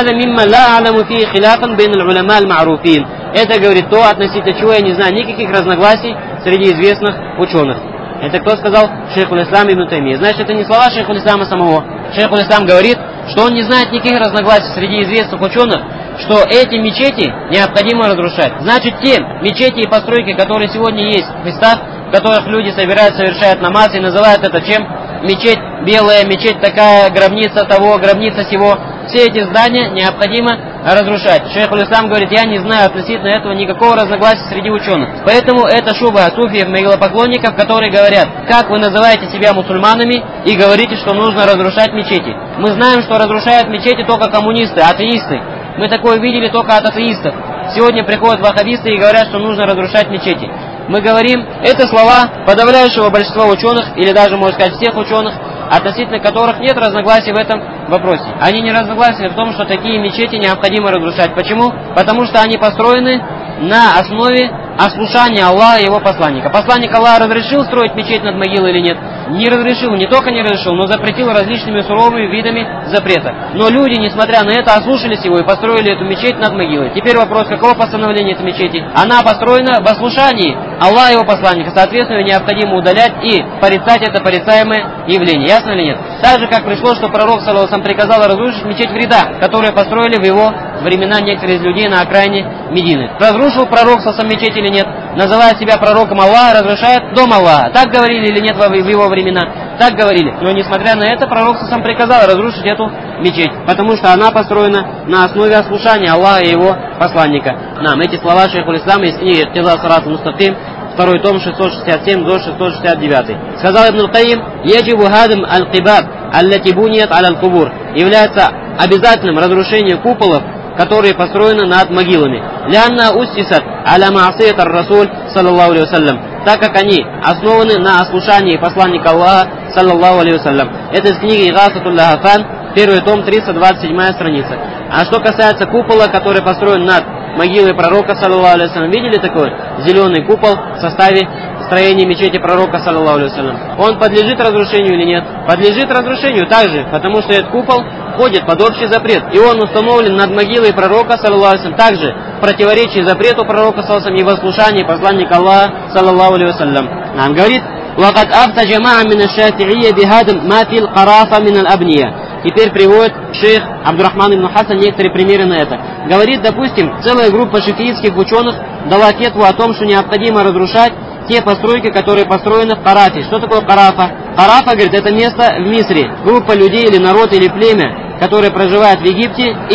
Это говорит то, относительно чего я не знаю никаких разногласий среди известных ученых. Это кто сказал? Шейх аль-Ислам ибн Таймия. Значит, это не слова шейха аль-Ислама самого. Шейх аль-Ислам говорит, что он не знает никаких разногласий среди известных ученых, что эти мечети необходимо разрушать. Значит, те мечети и постройки, которые сегодня есть в местах, в которых люди собирают, совершают намаз и называют это чем? Мечеть белая, мечеть такая, гробница того, гробница сего. Все эти здания необходимо разрушать. Шейх аль-Ислам говорит, я не знаю относительно этого никакого разногласия среди ученых. Поэтому это шуба суфиев и идолопоклонников, которые говорят, как вы называете себя мусульманами и говорите, что нужно разрушать мечети. Мы знаем, что разрушают мечети только коммунисты, атеисты. Мы такое видели только от атеистов. Сегодня приходят ваххабисты и говорят, что нужно разрушать мечети. Мы говорим, это слова подавляющего большинства ученых, или даже, можно сказать, всех ученых, относительно которых нет разногласий в этом вопросе. Они не разногласия в том, что такие мечети необходимо разрушать. Почему? Потому что они построены на основе ослушания Аллаха и его посланника. Посланник Аллаха разрешил строить мечеть над могилой или нет? Не разрешил, не только не разрешил, но запретил различными суровыми видами запрета. Но люди, несмотря на это, ослушались его и построили эту мечеть над могилой. Теперь вопрос, какого постановления этой мечети? Она построена в ослушании Аллаха и его посланника. Соответственно, ее необходимо удалять и порицать это порицаемое явление. Ясно или нет? Так же, как пришло, что пророк саллаллаху алейхи ва саллям приказал разрушить мечеть Врида, которую построили в его времена некоторые из людей на окраине Медины. Разрушил пророк саллаллаху алейхи ва саллям мечеть или нет? Называя себя пророком Аллаха, разрушает дом Аллаха. Так говорили или нет в его времена? Так говорили. Но несмотря на это, пророк саллаллаху алейхи ва саллям приказал разрушить эту мечеть, потому что она построена на основе ослушания Аллаха и его посланника. Нам эти слова шейх аль-Ислама из книги «Иқтиза сират аль-Мустақим», второй том, шестьсот шестьдесят семь до шестьсот шестьдесят девять. Сказал Ибн аль-Кайим, «Яджибу хадам аль-кибаб, аллати буният аль-кубур». Является обязательным разрушение куполов, которые построены над могилами. «Лянна уссисат аля маасият ар-расуль, саллаллаху алейхи ва саллям». Так как они основаны на ослушании посланника Аллаха, саллаллаху алейхи ва саллям. Это из книги «Игасатуль лахафан», первый том, триста двадцать седьмая страница. А что касается купола, который построен над могилой пророка, саллаллаху алейхи ва саллям, видели такой зеленый купол в составе строения мечети пророка, саллаллаху алейхи ва саллям? Он подлежит разрушению или нет? Подлежит разрушению также, потому что этот купол входит под общий запрет, и он установлен над могилой пророка, саллаллаху алейхи ва саллям, также в противоречии запрету пророка, саллаллаху алейхи ва саллям, и в ослушании посланника Аллаха, саллаллаху алейхи ва саллям. Он говорит, «Вакад афта джамаа мин аш-шафи'ия бихадам ма фил карафа мин аль-абния». Теперь приводит шейх Абдурахман ибн Хасан некоторые примеры на это. Говорит, допустим, целая группа шафиитских ученых дала фетву о том, что необходимо разрушать те постройки, которые построены в Карафе. Что такое Карафа? Карафа, говорит, это место в Мисре. Группа людей или народ или племя, которые проживают в Египте и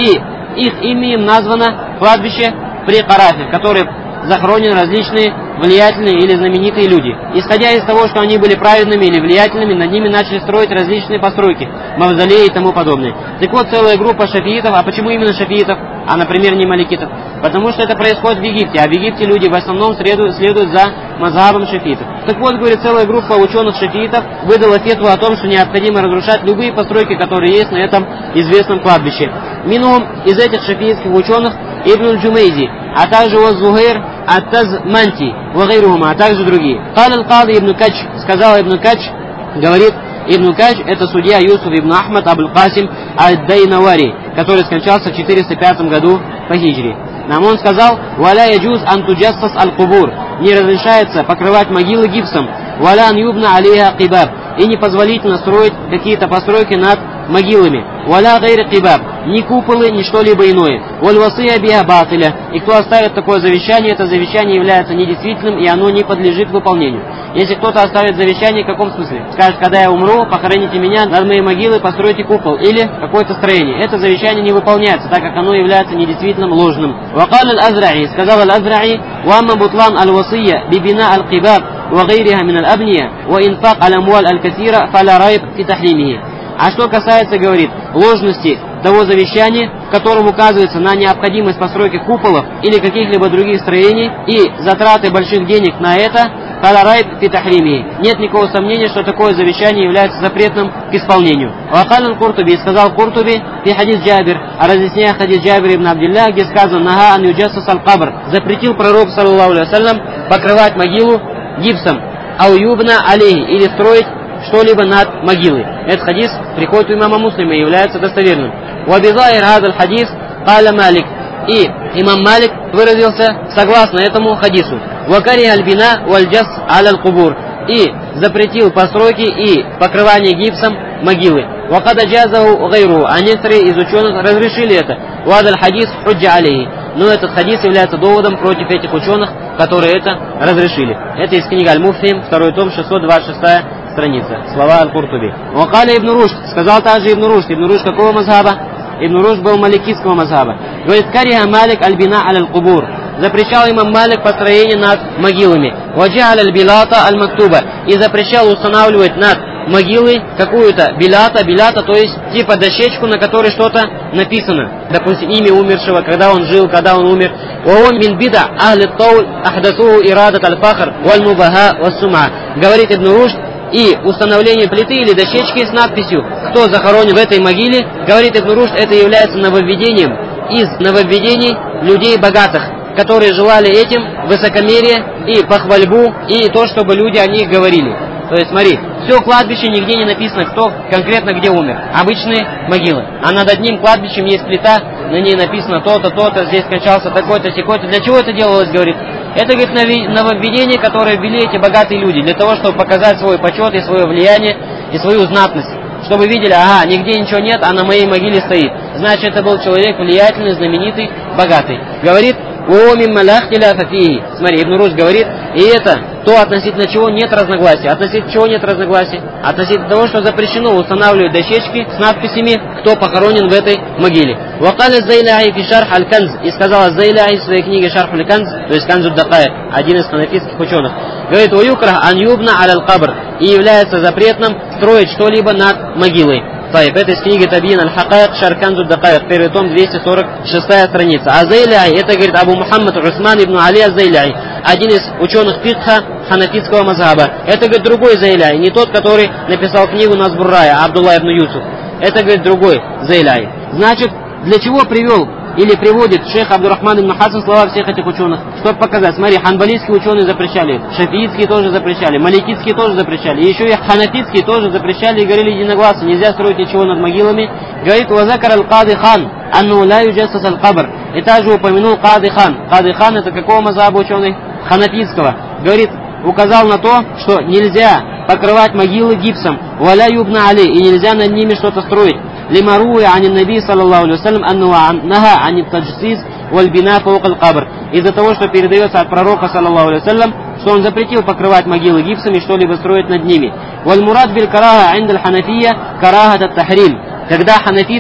их именем названо кладбище при Карафе, в котором захоронены различные влиятельные или знаменитые люди. Исходя из того, что они были праведными или влиятельными, над ними начали строить различные постройки, мавзолеи и тому подобное. Так вот, целая группа шафиитов, а почему именно шафиитов, а, например, не маликитов? Потому что это происходит в Египте, а в Египте люди в основном следуют, следуют за мазхабом шафиитов. Так вот, говорит, целая группа ученых-шафиитов выдала фетву о том, что необходимо разрушать любые постройки, которые есть на этом известном кладбище. Минимум из этих шафиитских ученых Ибн Джумейзи, а также Зухайр ат-Тазманти, а также другие. Кал аль-Кади Ибн Кач, сказал Ибн Кач, говорит, Ибн Кач это судья Юсуф Ибн Ахмад Абуль-Касим аль-Дайнавари, который скончался в четыреста пятом году по хиджре. Нам он сказал: «Валя яджуз ан туджассас аль-кубур», не разрешается покрывать могилы гипсом, «Валя ан юбна алейха кибаб», и непозволительно строить какие-то постройки над могилами, «Валя гайри кибаб», ни куполы, ни что-либо иное, «Валь васия биха батиля», и кто оставит такое завещание, это завещание является недействительным, и оно не подлежит выполнению. Если кто-то оставит завещание, в каком смысле? Скажет: когда я умру, похороните меня, над моей могилой постройте купол или какое-то строение. Это завещание не выполняется, так как оно является недействительным, ложным. Вакал аль-Азраи, сказал аль-Азраи: «Уамма бутлан аль-васия бибина аль-кибаб ва гайриха мин аль-абния ва инфак аль-амваль аль-катира фаля райб фи тахримихи». А что касается, говорит, ложности того завещания, в котором указывается на необходимость постройки куполов или каких-либо других строений и затраты больших денег на это, нет никакого сомнения, что такое завещание является запретным к исполнению. Вакал Куртуби, сказал Куртуби, и хадис Джабир, а разъясняя хадис Джабир ибн Абдилля, где сказано: «Нага ан юджассас аль-кабр», запретил пророк, саллаллаху алейхи вассалям, покрывать могилу гипсом, ау юбна алейхи, или строить что-либо над могилой. Этот хадис приходит у имама Муслима и является достоверным. Уабизаир хадаль хадис каля Малик, и имам Малик выразился согласно этому хадису. Вакари аль-бина валь-джас аль-кубур, и запретил постройки и покрывание гипсом могилы. Вакада джазаху гайру, а некоторые из ученых разрешили это. Вадаль хадис худжа алейхи, но этот хадис является доводом против этих ученых, которые это разрешили. Это из книги Аль-Муфтим, второй том, шестьсот двадцать шестая страница. Слова Аль-Куртуби. Вакаля Ибн Рушд, сказал также Ибн Рушд. Ибн Рушд какого мазхаба? Ибн Рушд был маликитского мазхаба. Говорит: «Кариха Малик аль-бина аль-кубур», запрещал имам Малик построение над могилами. «Ваджа аль-билата аль-мактуба», и запрещал устанавливать над могилой какую-то билата, билата, то есть типа дощечку, на которой что-то написано. Допустим, имя умершего, когда он жил, когда он умер. «Ваон мин бида ахли таул ахдасуху ирадат аль-фахр валь-мубаха вассума», говорит Ибн Рушд, и установление плиты или дощечки с надписью «Кто захоронен в этой могиле», говорит Ибн Рушд, это является нововведением из нововведений людей богатых, которые желали этим высокомерие и похвальбу, и то, чтобы люди о них говорили. То есть, смотри, все кладбище, нигде не написано, кто конкретно где умер. Обычные могилы. А над одним кладбищем есть плита, на ней написано то-то, то-то, здесь скончался такой-то, сякой-то. Для чего это делалось, говорит? Это, говорит, нововведение, которое ввели эти богатые люди, для того, чтобы показать свой почет и свое влияние, и свою знатность. Чтобы видели: ага, нигде ничего нет, а на моей могиле стоит. Значит, это был человек влиятельный, знаменитый, богатый. Говорит: смотри, Ибн Рушд говорит, и это то, относительно чего нет разногласий. Относительно чего нет разногласий? Относительно того, что запрещено устанавливать дощечки с надписями, кто похоронен в этой могиле. Вакал Зайляи фи шарх аль-Канз, и сказал Зайляи в своей книге Шарх аль-Канз, то есть Канзуд Дакаик, один из ханафитских ученых. Говорит: «Уюкрах ан юбна аль-кабр», и является запретным строить что-либо над могилой. Тайб, это из книги Табин аль-Хакайк, Шарканзу Дакайк, первый том, двести сорок шестая страница. А Зайляй, это, говорит, Абу Мухаммад Усман ибн Али Зайляй, один из ученых фикха ханафитского мазхаба. Это, говорит, другой Зайляй, не тот, который написал книгу Назбуррая, Абдулла ибн Юсуф. Это, говорит, другой Зайляй. Значит, для чего привел или приводит шейх Абдуррахман ибн Хасан слова всех этих ученых? Чтобы показать, смотри, ханбалийские ученые запрещали, шафиитские тоже запрещали, маликитские тоже запрещали, и еще и ханафитские тоже запрещали и говорили единогласно: нельзя строить ничего над могилами. Говорит: «Вазакар аль-Кади хан анну ла юджассас аль-кабр», и также упомянул Кади хан. Кади хан это какого мазхаба ученый? Ханафитского. Говорит, указал на то, что нельзя покрывать могилы гипсом, валя юбна али, и нельзя над ними что-то строить. Лимаруи ани наби саллаллаху алейхи вассалям анну наха ани таджсис валь бина фаук аль-кабр, из-за того, что передается от пророка саллаллаху алейхи вассалям, что он запретил покрывать могилы гипсом и что-либо строить над ними. Валь мурад биль караха индаль ханафия карахат ат-тахрим, когда ханафиты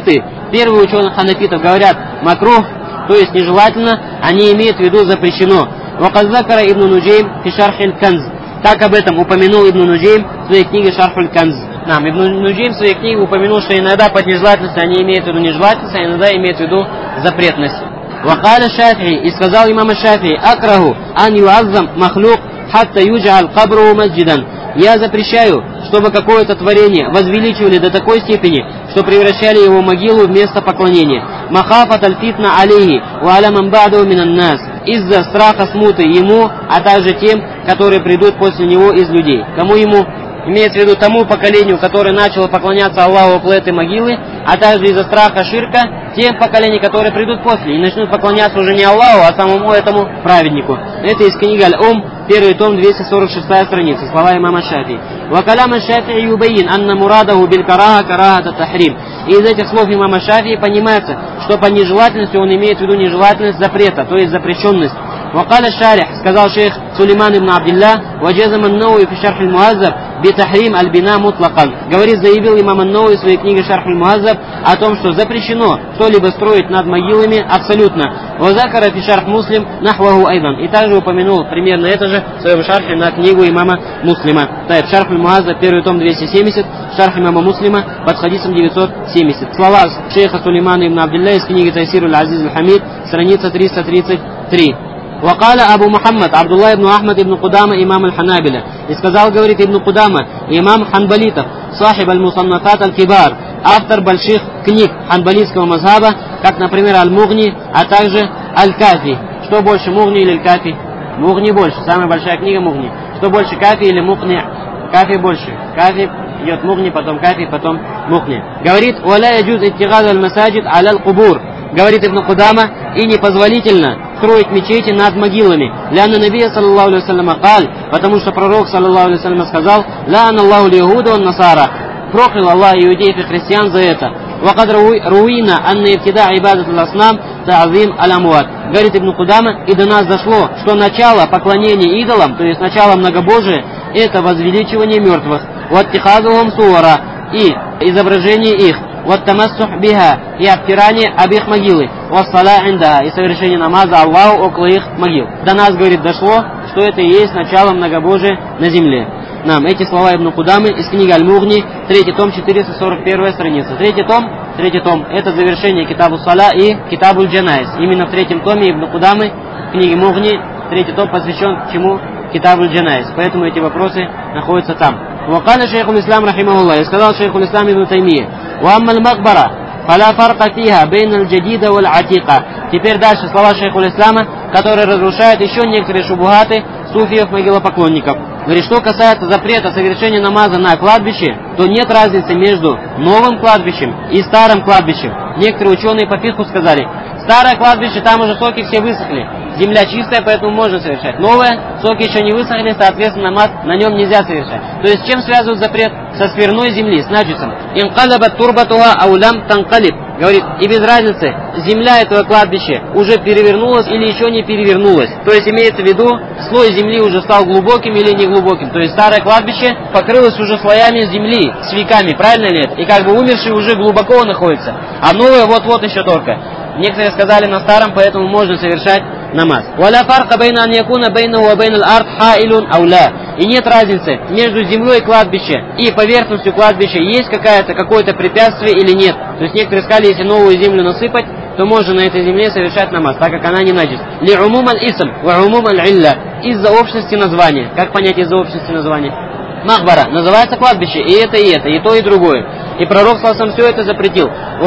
первые ученые ханафитов говорят макрух, то есть нежелательно, они имеют в виду запрещено. وقد ذكر ابن نجيم في شرح الكنز. Так об этом упомянул Ибн Нуджейм в своей книге Шарх аль-Канз. Нам Ибн Нуджейм в своей книге упомянул, что иногда под нежелательностью они имеют в виду нежелательность, а иногда имеют в виду запретность. وقال الشافعي, и сказал имам Шафии, акраху ан юаззам махлук хатта юджал кабру масджидан. Я запрещаю, чтобы какое-то творение возвеличивали до такой степени, что превращали его могилу в место поклонения. Махафат аль-фитна алейхи ва аля ман ба'ду минан нас. Из-за страха смуты ему, а также тем, которые придут после него из людей. Кому ему? Имеется в виду тому поколению, которое начало поклоняться Аллаху около этой могилы, а также из-за страха ширка, тем поколениям, которые придут после, и начнут поклоняться уже не Аллаху, а самому этому праведнику. Это из книги Аль-Ум, первый том, двести сорок шестая страница, слова имама Шафии. «Вакалям Шафии юбейн, анна мурадаху биль караха карахата тахрим». И из этих слов имама Шафии понимается, что по нежелательности он имеет в виду нежелательность запрета, то есть запрещенность. وقال الشارح, сказал шейх Сулейман ибн Абдилля, وجزم النووي في شرح المهذب بتحريم البناء مطلقا. Говорит, заявил имам ан-Навави в своей книге Шарх аль-Мухаззаб о том, что запрещено что-либо строить над могилами абсолютно. وذكر في شرح مسلم نحوه أيضا. И также упомянул примерно это же в своем шархе на книгу имама Муслима. Так, Шарх аль-Мухаззаб, первый том, двести семьдесят, шарх имама Муслима под хадисом девятьсот семьдесят. Слова шейха Сулеймана ибн Абдилля из книги Тайсир аль-Азиз аль-Хамид, страница триста тридцать три. وقال أبو محمد عبد الله بن أحمد بن قدامة إمام الحنابلة. И сказал, говорит Ибн Кудама, имам ханбалитов, صاحب المصنفات الكبار, автор больших книг ханбалитского мазхаба, как, например, Аль-Мугни, а также Аль-Кафи. Что больше, Мугни или Аль-Кафи? Мугни больше, самая большая книга Мугни. Что больше, Кафи или Мухни? Кафи больше. Кафи идет Мугни, потом Кафи, потом Мухни. Говорит, ولا يجوز اتخاذ المساجد على القبور. Говорит Ибн Кудама, и непозволительно строить мечети над могилами. Ляна Набия саллаллаху алейхи вассалям кал, потому что пророк саллаллаху алейхи вассалям сказал, лян Аллаху льяхуда ван насара, проклял Аллах иудеев и христиан за это. Вакад руина анна ибтида ибадат ал-аснам та'зим аль-амуат. Говорит Ибн Кудама, и до нас дошло, что начало поклонения идолам, то есть начало многобожия, это возвеличивание мертвых. Ваттихазухум суара, и изображение их. Вот тамассух биха, и обтирание об их могилы, вассала инда, и совершение намаза Аллаху около их могил. До нас, говорит, дошло, что это и есть начало многобожия на земле. Нам эти слова Ибн Кудамы из книги Аль-Мугни, третий том, четыреста сорок первая страница. Третий том, третий том, это завершение Китабу Сала и Китабу Джанайз. Именно в третьем томе Ибн Кудамы, книги Мугни, третий том посвящен чему? Китабу Джанайз. Поэтому эти вопросы находятся там. وقال شيخ الإسلام رحمه الله, и сказал шейх الإسلام ибн Таймия, وأما المقبرة فلا فرق فيها بين الجديد والعتيقة. Теперь дальше слова шейха الإسلама, которые разрушают еще некоторые шубухаты суфиев могилопоклонников. Говорит, что касается запрета совершения намаза на кладбище, то нет разницы между новым кладбищем и старым кладбищем. Некоторые ученые по фикху сказали, старое кладбище, там уже соки все высохли, земля чистая, поэтому можно совершать. Новое, соки еще не высохли, соответственно, намаз на нем нельзя совершать. То есть, с чем связывают запрет? Со скверной земли, с наджисом. Инкалабат турбатуха аулям танкалиб. Говорит, и без разницы, земля этого кладбища уже перевернулась или еще не перевернулась. То есть, имеется в виду, слой земли уже стал глубоким или не глубоким. То есть, старое кладбище покрылось уже слоями земли, с веками, правильно ли это? И как бы умерший уже глубоко находится, а новое вот-вот еще только. Некоторые сказали на старом, поэтому можно совершать намаз. وَلَا فَرْقَ بَيْنَ أَنْ يَكُونَ بَيْنَهُ وَبَيْنَ الْأَرْضِ حَائِلٌ أَوْ لَا. И нет разницы между землей кладбища и поверхностью кладбища, есть какая-то, какое-то препятствие или нет. То есть некоторые сказали, если новую землю насыпать, то можно на этой земле совершать намаз, так как она не наджис. لِعُمُومَ الْإِسْمِ وَعُمُومَ الْعِلَّةِ. Из-за общности названия. Как понять из-за общности названия? Махбара называется кладбище, и это, и это, и то, и другое. И пророк саллаллаху все это запретил.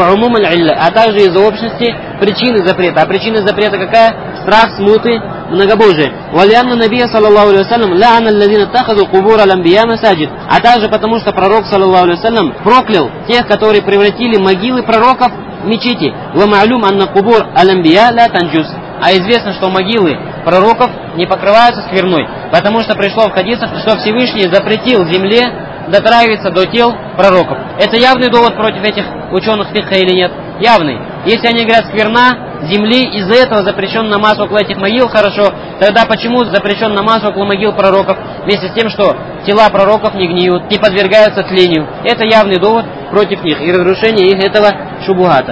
А также из-за общности причины запрета. А причина запрета какая? Страх, смуты, многобожие. А также потому, что пророк саллаллаху проклял тех, которые превратили могилы пророков в мечети. А известно, что могилы пророков не покрываются скверной, потому что пришло в хадисах, что Всевышний запретил земле дотрагиваться до тел пророков. Это явный довод против этих ученых фикха или нет? Явный. Если они говорят скверна земли, из-за этого запрещен намаз около этих могил, хорошо, тогда почему запрещен намаз около могил пророков, вместе с тем, что тела пророков не гниют, не подвергаются тлению? Это явный довод против них и разрушение их этого шубухата.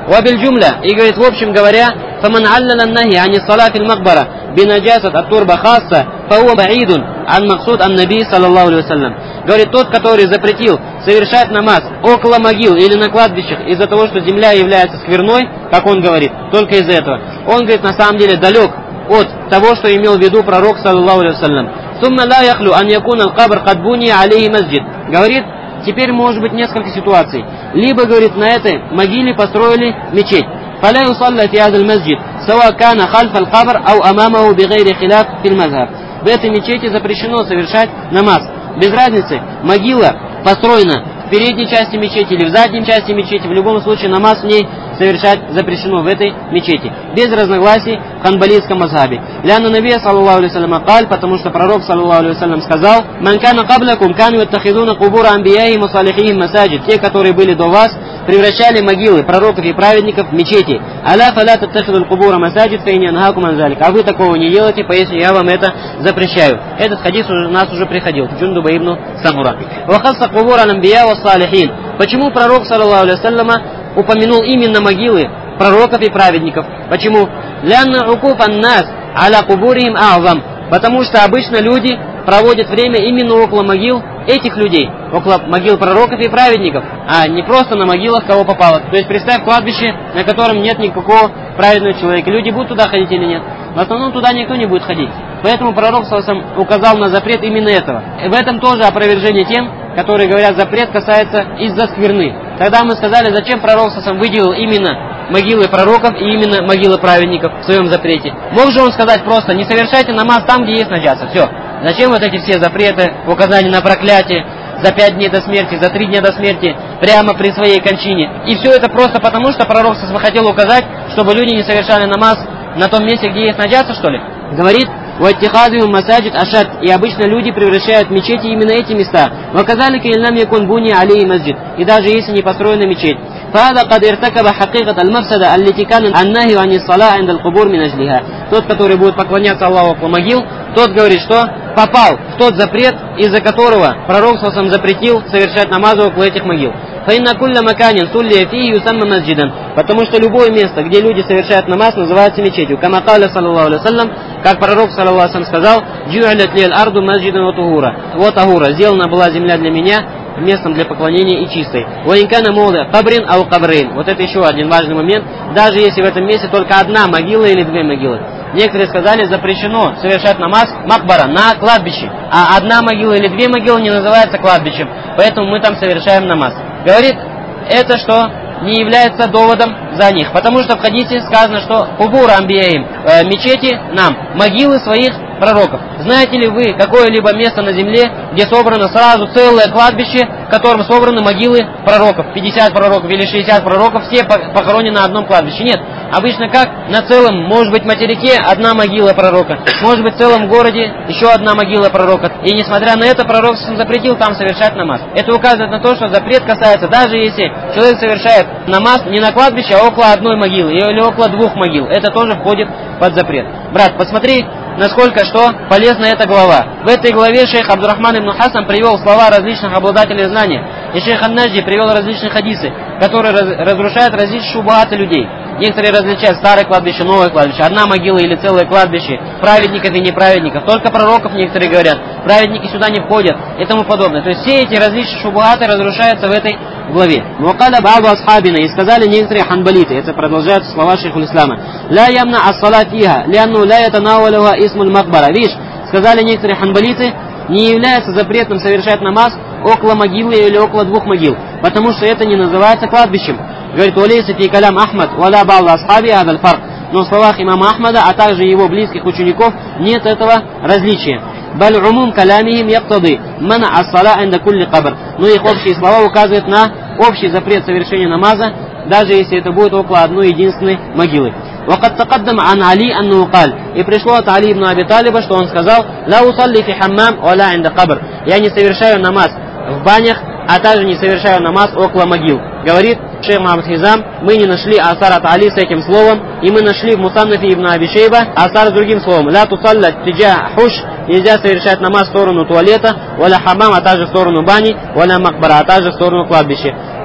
Вабиль джумля, и говорит, в общем говоря, фаман аллана нахи ани салафи макбара бинаджасат ат-турба хасса, фауа баидун ан максуд ан наби саллаллаху алейхи вассалям. Говорит, тот, который запретил совершать намаз около могил или на кладбищах из-за того, что земля является скверной, как он говорит, только из-за этого. Он, говорит, на самом деле далек от того, что имел в виду пророк саллаллаху алейхи вассалям. Сумма ла яхлу ан якуна ал-кабр кад буни алейхи масджид. Говорит, теперь может быть несколько ситуаций. Либо, говорит, на этой могиле построили мечеть. فلا يصلى في هذا المسجد سواء كان خلف القبر أو أمامه بغير خلاف في المذهب. В этой мечети запрещено совершать намаз. Без разницы, могила построена в передней части мечети или в задней части мечети, в любом случае намаз в ней совершать запрещено в этой мечети. Без разногласий в ханбалийском мазхабе. Ляна Набия саллаллаху алейхи вассалям каль, потому что пророк саллаллаху алейхи вассалям сказал: «Ман кана каблакум кану яттахидуна кубура амбияхим ва салихихим масаджид». Те, которые были до вас, превращали могилы пророков и праведников в мечети. «Аля фаля таттахиду кубура масаджид фа инни анхакум ан залик». А вы такого не делайте, поэтому я вам это запрещаю. Этот хадис уже, нас уже приходил. Джундуба ибн Самура. Ва хасса кубура амбия ва салихин. Почему пророк саллаллаху алейхи вассалям упомянул именно могилы пророков и праведников? Почему? «Лянна укуф ан-нас аля кубурихим а'зам». Потому что обычно люди проводят время именно около могил этих людей, около могил пророков и праведников, а не просто на могилах кого попало. То есть представь кладбище, на котором нет никакого праведного человека. Люди будут туда ходить или нет? В основном туда никто не будет ходить. Поэтому пророк саллаллаху указал на запрет именно этого. И в этом тоже опровержение тем, которые говорят, запрет касается из-за скверны. Тогда мы сказали, зачем пророк саллаллаху выделил именно могилы пророков и именно могилы праведников в своем запрете. Мог же он сказать просто: не совершайте намаз там, где есть наджаса. Все. Зачем вот эти все запреты, указания на проклятие за пять дней до смерти, за три дня до смерти, прямо при своей кончине? И все это просто потому, что пророк саллаллаху хотел указать, чтобы люди не совершали намаз на том месте, где есть наджаса, что ли? Говорит: «Ваттихазу масаджид ашад». И обычно люди превращают мечети именно эти места. «Ваказалика иллам якун буни алейхи масджид». И даже если не построена мечеть. «Фада кад иртакаба хакикат аль-мафсада аллати кан аннахи ани ссала инда аль-кубур мин ажлиха». Тот, который будет поклоняться Аллаху около могил, тот говорит, что попал в тот запрет, из-за которого пророк саллаллаху запретил совершать намазы около этих могил. «Фаинна кулля маканин сулли фии юсамма масджидан». Потому что любое место, где люди совершают намаз, называется мечетью. Кама каля саллаллаху алейхи вассалям, как пророк саллаллаху алейхи вассалям сказал: «Джу'алят ли аль-арду масджидан ва тухура». Вот агура, сделана была земля для меня местом для поклонения и чистой. «Ваинкана мода кабрин ау кабрин». Вот это еще один важный момент. Даже если в этом месте только одна могила или две могилы. Некоторые сказали, запрещено совершать намаз макбара на кладбище, а одна могила или две могилы не называется кладбищем, поэтому мы там совершаем намаз. Говорит, это что не является доводом за них, потому что в хадисе сказано, что кубур амбияим, э, мечети нам, могилы своих пророков. Знаете ли вы какое-либо место на земле, где собрано сразу целое кладбище, в котором собраны могилы пророков? пятьдесят пророков или шестьдесят пророков, все похоронены на одном кладбище. Нет. Обычно как? На целом, может быть, материке одна могила пророка, может быть, в целом городе еще одна могила пророка. И несмотря на это, пророк запретил там совершать намаз. Это указывает на то, что запрет касается, даже если человек совершает намаз не на кладбище, а около одной могилы или около двух могил. Это тоже входит под запрет. Брат, посмотри, насколько что полезна эта глава. В этой главе шейх Абдурахман ибн Хасан привел слова различных обладателей знания. И шейх Ан-Наджди привел различные хадисы, которые раз, разрушают различные шубхаты людей. Некоторые различают старое кладбище, новое кладбище, одна могила или целое кладбище, праведников и неправедников. Только пророков некоторые говорят, праведники сюда не входят и тому подобное. То есть все эти различные шубхаты разрушаются в этой главе. «Вакаля ба'ду асхабина», и сказали некоторые ханбалиты, это продолжают слова шейху ислама, «Ла ямна ас-сала фиха, лянну ла ятанауалюха исмуль макбара». Видишь, сказали некоторые ханбалиты, не является запретным совершать намаз около могилы или около двух могил, потому что это не называется кладбищем. Говорит, «Валейса фи калям Ахмад, валя ба'ду асхаби адаль фарк». Но в словах имама Ахмада, а также его близких учеников, нет этого различия. «Баль умум калямихим яктады, мана ас-сала инда кулли кабр». Но их общие слова указывают на общий запрет совершения намаза, даже если это будет около одной единственной могилы. وقد تقدم عن علي أنه قال, и пришло от Али ибн Аби Талиба, что он сказал: «Ла усалли фи хаммам, ва ла инда кабр». Я не совершаю намаз в банях, а также не совершаю намаз около могил. Говорит шейх Мухаммад Хизам, мы не нашли асар от Али с этим словом, и мы нашли в Мусаннафе ибн Аби Шейба асар с другим словом. «Ла тусалля тиджа хуш», нельзя совершать намаз в сторону туалета, «ва ла хаммам», а также в сторону бани, «ва ла макбара», а также в сторону кладбища.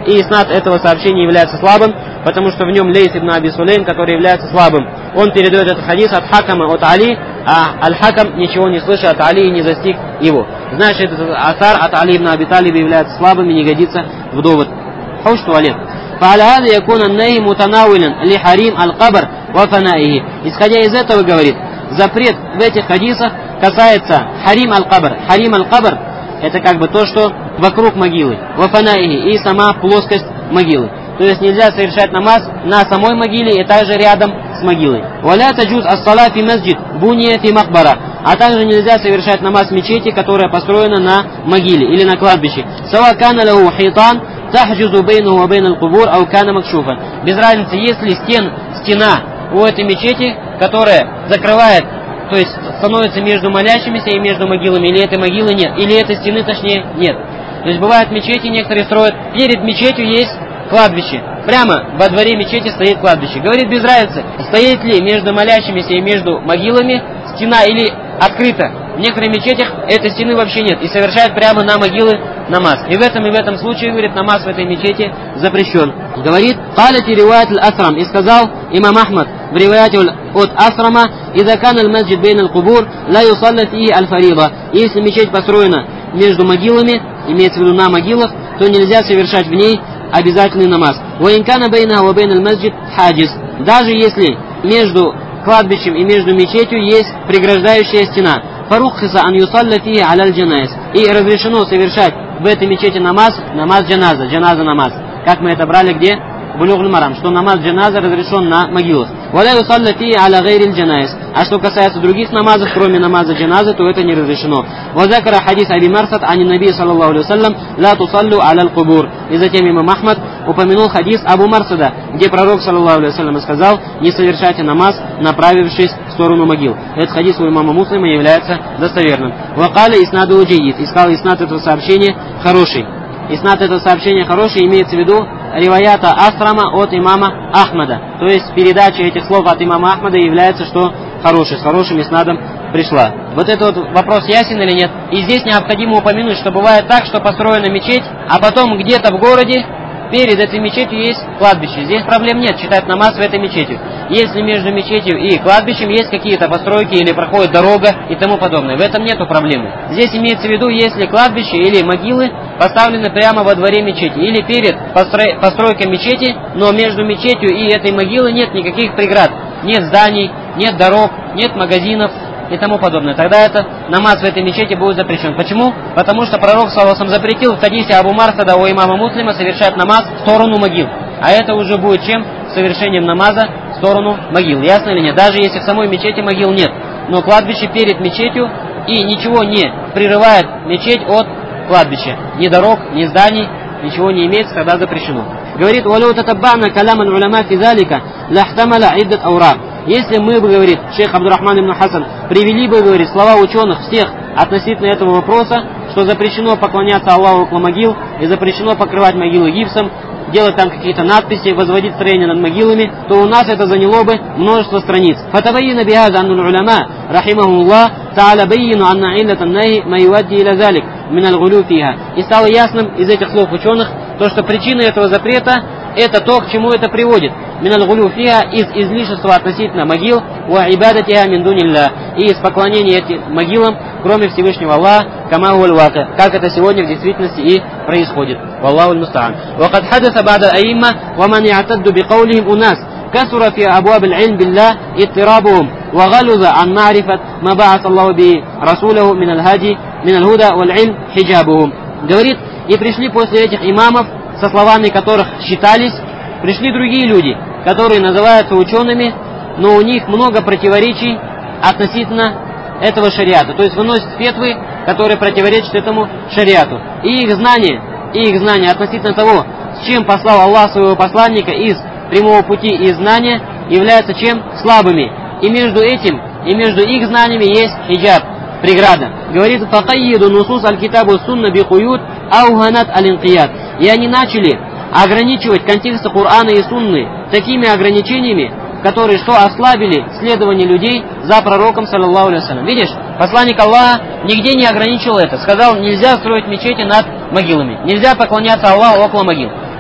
и иснад этого сообщения является слабым, потому что в нем Лейс ибн Аби Сулейм, который является слабым. Он передает этот хадис от Хакама, от Али, а Аль-Хакам ничего не слышал от Али и не застиг его. Значит, этот асар от Али ибн Аби Талиба является слабым и не годится в довод. Хауш туалет. فعلى هذا يكون النهي متناولا لحريم القبر وفنائه. Исходя из этого, говорит, запрет в этих хадисах касается харим аль-кабр. Харим аль-кабр — это как бы то, что вокруг могилы, вафанаихи, и сама плоскость могилы. То есть нельзя совершать намаз на самой могиле и также рядом с могилой. Валя таджуз ас-сала фи масджид буния фи махбара. А также нельзя совершать намаз в мечети, которая построена на могиле или на кладбище. Сава кана лаху хитан тахджузу бейнаху ва бейн аль-кубур ау кана макшуфан. Без разницы, если стен, стена у этой мечети, которая закрывает, то есть становится между молящимися и между могилами, или этой могилы нет, или этой стены, точнее, нет. То есть бывают мечети, некоторые строят, перед мечетью есть кладбище. Прямо во дворе мечети стоит кладбище. Говорит, без разницы, стоит ли между молящимися и между могилами стена или открыта. В некоторых мечетях этой стены вообще нет. И совершают прямо на могилы намаз. И в этом и в этом случае, говорит, намаз в этой мечети запрещен. Говорит, «Калати риваят аль-Асрам». И сказал имам Ахмад в риваяте от Асрама, «Иза кан аль-масджид бейн аль-кубур, ла юсалля фии аль-фарида». Если мечеть построена между могилами, имеется в виду на могилах, то нельзя совершать в ней обязательный намаз. «Ваинкана бейна ва бейн аль-масджид хаджис». Даже если между кладбищем и между мечетью есть преграждающая стена. «Фаруххиса ан юсалля фии аляль джанайз». И разрешено совершать в этой мечети намаз, намаз джаназа, джаназа намаз. Как мы это брали где? Булюгуль Марам, что намаз джаназа разрешен на могилах. «Валя юсалля фии аля гайриль джанайз». А что касается других намазов, кроме намаза джаназы, то это не разрешено. «Вазакара хадис Аби Марсад ани наби саллаллаху алейхи вассалям ла тусаллю аля аль-кубур». И затем имам Ахмад упомянул хадис Абу Марсада, где пророк саллаллаху алейхи вассалям сказал: «Не совершайте намаз, направившись в сторону могил». Этот хадис у имама Муслима является достоверным. «Вакаля иснаду джайид». И сказал, иснад этого сообщения хороший. Иснад этого сообщения хороший, имеется в виду риваята Асрама от имама Ахмада. То есть передача этих слов от имама Ахмада является, что хороший, с хорошим иснадом пришла. Вот этот вот вопрос ясен или нет? И здесь необходимо упомянуть, что бывает так, что построена мечеть, а потом где-то в городе перед этой мечетью есть кладбище. Здесь проблем нет читать намаз в этой мечети. Если между мечетью и кладбищем есть какие-то постройки или проходит дорога и тому подобное, в этом нету проблемы. Здесь имеется в виду, если кладбище или могилы поставлены прямо во дворе мечети или перед постро... постройкой мечети, но между мечетью и этой могилой нет никаких преград. Нет зданий, нет дорог, нет магазинов и тому подобное. Тогда это намаз в этой мечети будет запрещен. Почему? Потому что пророк саллаллаху алейхи ва саллям запретил в хадисе Абу Марсада у имама Муслима совершать намаз в сторону могил. А это уже будет чем? Совершением намаза в сторону могил. Ясно или нет? Даже если в самой мечети могил нет. Но кладбище перед мечетью и ничего не прерывает мечеть от кладбища. Ни дорог, ни зданий, ничего не имеется, тогда запрещено. Говорит, «Валю татаббана каляман уляма фи залика лахтамала иддат аурак». Если мы бы, говорит шейх Абдурахман ибн Хасан, привели бы, говорит, слова ученых всех относительно этого вопроса, что запрещено поклоняться Аллаху около могил и запрещено покрывать могилы гипсом, делать там какие-то надписи, возводить строения над могилами, то у нас это заняло бы множество страниц. «Фатабайина бихаза аннуль уляма, рахимахуллах, та'аля байину анна иллатан нахи ма юадди иля залик мин аль-гулю фиха». И стало ясным из этих слов ученых, то, что причина этого запрета — это то, к чему это приводит. «Мин аль-гулю фиха» из излишества относительно могил, «ва ибадатиха мин дунилля» и из поклонения этим могилам, кроме Всевышнего Аллаха, «кама хуаль ваки», как это сегодня в действительности и происходит. Валлаху аль-муста'ан. «Вакад хадаса ба'да аимма, ва ман я'тадду биқаулихим унас, касура фи абуаб аль-илм билля иттирабухум, ва галуза ан ма'рифат ма ба'ас Аллаху би расулаху мин аль-хади, мин аль-худа валь-илм хиджабухум». Говорит, и пришли после этих имамов, со словами которых считались, пришли другие люди, которые называются учеными, но у них много противоречий относительно этого шариата. То есть выносят фетвы, которые противоречат этому шариату. И их знания, и их знания относительно того, с чем послал Аллах своего посланника из прямого пути и знания, являются чем? Слабыми. И между этим, и между их знаниями есть хиджаб, преграда. Говорит, «Факайиду нусус аль-китабу сунна бихуют ауханат аль-инкият». И они начали ограничивать контексты Корана и Сунны такими ограничениями, которые что ослабили следование людей за пророком, саллаллаху алейхи ва саллям. Видишь, посланник Аллаха нигде не ограничил это. Сказал, нельзя строить мечети над могилами, нельзя поклоняться Аллаху около могил.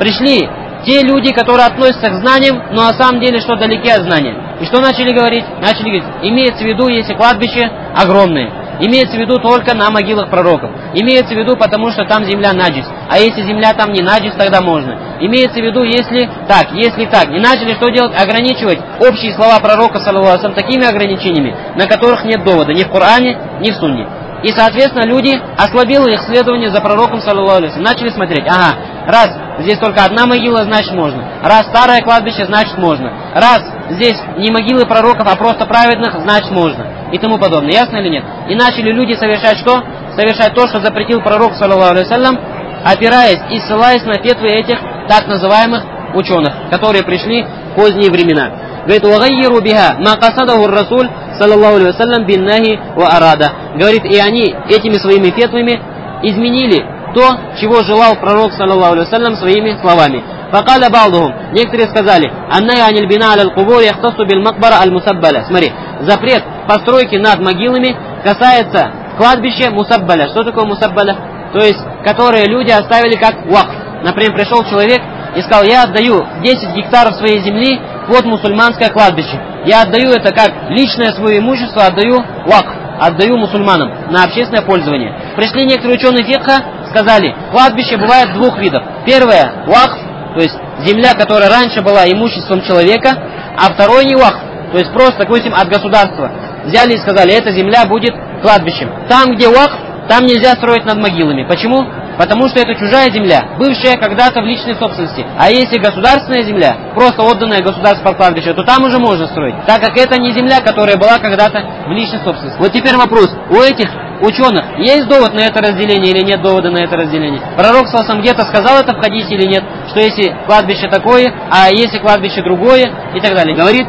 Пришли те люди, которые относятся к знаниям, но на самом деле что далеки от знания. И что начали говорить? Начали говорить, имеется в виду, если кладбище огромное, имеется в виду только на могилах пророков, имеется в виду, потому что там земля наджис, а если земля там не наджис, тогда можно. Имеется в виду, если так, если так. И начали что делать? Ограничивать общие слова пророка, саллаллаху алейхи ва саллям, такими ограничениями, на которых нет довода ни в Коране, ни в Сунне. И, соответственно, люди ослабило их следование за пророком, саллаллаху алейхи ва саллям. Начали смотреть, ага, раз здесь только одна могила, значит можно. Раз старое кладбище, значит можно. Раз здесь не могилы пророков, а просто праведных, значит можно. И тому подобное. Ясно или нет? И начали люди совершать что? Совершать то, что запретил пророк, саллаллаху алейхи ва саллям, опираясь и ссылаясь на фетвы этих так называемых ученых, которые пришли в поздние времена. Говорит, «Вагайиру биха ма касадаху расуль, саллаллаху алейхи ва саллям, бин нахи ва арада». Говорит, и они этими своими фетвами изменили то, чего желал пророк, саллаллаху алейхи ва саллям, своими словами. Факаля балдухум. Некоторые сказали, «Аннай аниль бина аль кубур яхтасу бил макбара аль мусаббаля». Смотри, запрет постройки над могилами касается кладбища мусаббаля. Что такое мусаббаля? То есть, которые люди оставили как вакф. Например, пришел человек и сказал, я отдаю десять гектаров своей земли под мусульманское кладбище. Я отдаю это как личное свое имущество, отдаю вакф, отдаю мусульманам на общественное пользование. Пришли некоторые ученые фикха, сказали, кладбище бывает двух видов. Первое – вакф, то есть земля, которая раньше была имуществом человека, а второй не вакф, то есть просто, допустим, от государства. Взяли и сказали, эта земля будет кладбищем. Там, где вакф, там нельзя строить над могилами. Почему? Потому что это чужая земля, бывшая когда-то в личной собственности. А если государственная земля, просто отданная государству под кладбище, то там уже можно строить, так как это не земля, которая была когда-то в личной собственности. Вот теперь вопрос. У этих ученых есть довод на это разделение или нет довода на это разделение? Пророк саллаллаху где-то сказал это в хадисе или нет, что если кладбище такое, а если кладбище другое и так далее. Говорит,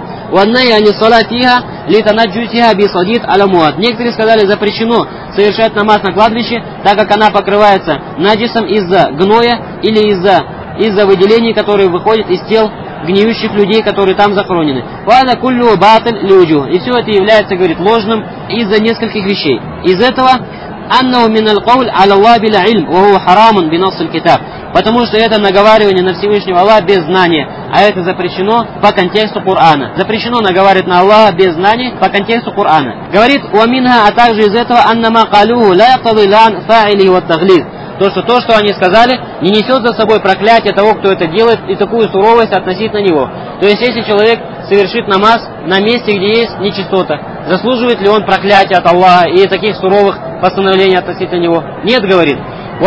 некоторые сказали, запрещено совершать намаз на кладбище, так как она покрывается наджисом из-за гноя или из-за из-за выделений, которые выходят из тел гниющих людей, которые там захоронены. И все это является, говорит, ложным из-за нескольких вещей. Из этого потому что это наговаривание на Всевышнего Аллаха без знания, а это запрещено по контексту Корана. Запрещено наговаривать на Аллаха без знания по контексту Корана. Говорит, а также из этого то, что то, что они сказали, не несет за собой проклятие того, кто это делает, и такую суровость относительно него. То есть, если человек совершит намаз на месте, где есть нечистота, заслуживает ли он проклятия от Аллаха и таких суровых постановлений относительно него? Нет, говорит.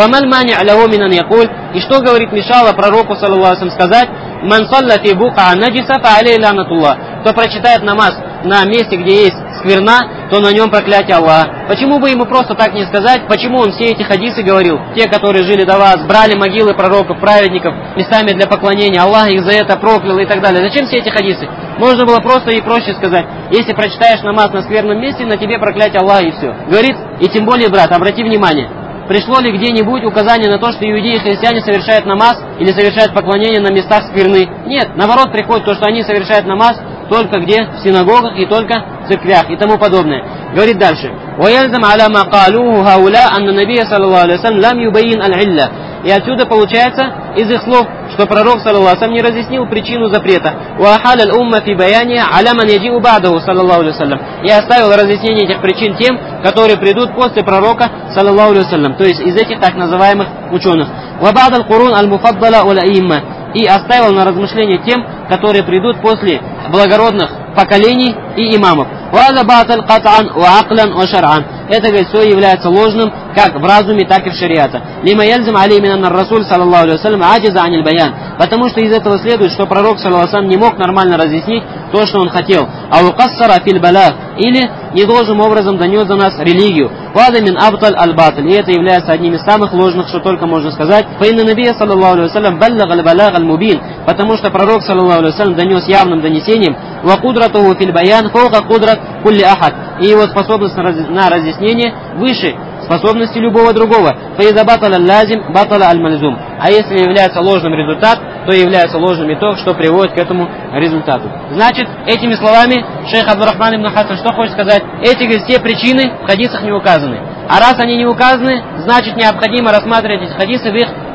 И что, говорит, мешало пророку, саллаллаху алейхи ва саллям, сказать, «Ман салля фи бука наджиса фа алейхи ланатуллах». Кто прочитает намаз на месте, где есть скверна, то на нем проклятие Аллаха. Почему бы ему просто так не сказать, почему он все эти хадисы говорил? Те, которые жили до вас, брали могилы пророков, праведников, местами для поклонения, Аллах их за это проклял и так далее. Зачем все эти хадисы? Можно было просто и проще сказать, если прочитаешь намаз на скверном месте, на тебе проклятие Аллаха и все. Говорит, и тем более, брат, обрати внимание, пришло ли где-нибудь указание на то, что иудеи и христиане совершают намаз или совершают поклонение на местах скверны? Нет, наоборот, приходит то, что они совершают намаз только где? В синагогах и только в церквях и тому подобное. Говорит дальше. И отсюда получается из их слов, что пророк, саллаллаху алейхи ва саллям, не разъяснил причину запрета. И оставил разъяснение этих причин тем, которые придут после пророка, саллаллаху алейхи ва саллям, то есть из этих так называемых ученых. И оставил на размышление тем, которые придут после благородных поколений и имамов. Это, говорит, все является ложным, как в разуме, так и в шариате. Потому что из этого следует, что пророк, саллаллаху алейхи ва саллям, не мог нормально разъяснить то, что он хотел. Или недолжным образом донес за нас религию. И это является одним из самых ложных, что только можно сказать. Потому что пророк, саллаллаху алейхи ва саллям, донес явным донесением, и его способность на разъяснение выше способности любого другого. А если является ложным результат, то является ложным итог, что приводит к этому результату. Значит, этими словами шейх Абдурахман ибн Хасан что хочет сказать? Эти, говорит, все причины в хадисах не указаны. А раз они не указаны, значит необходимо рассматривать эти хадисы в их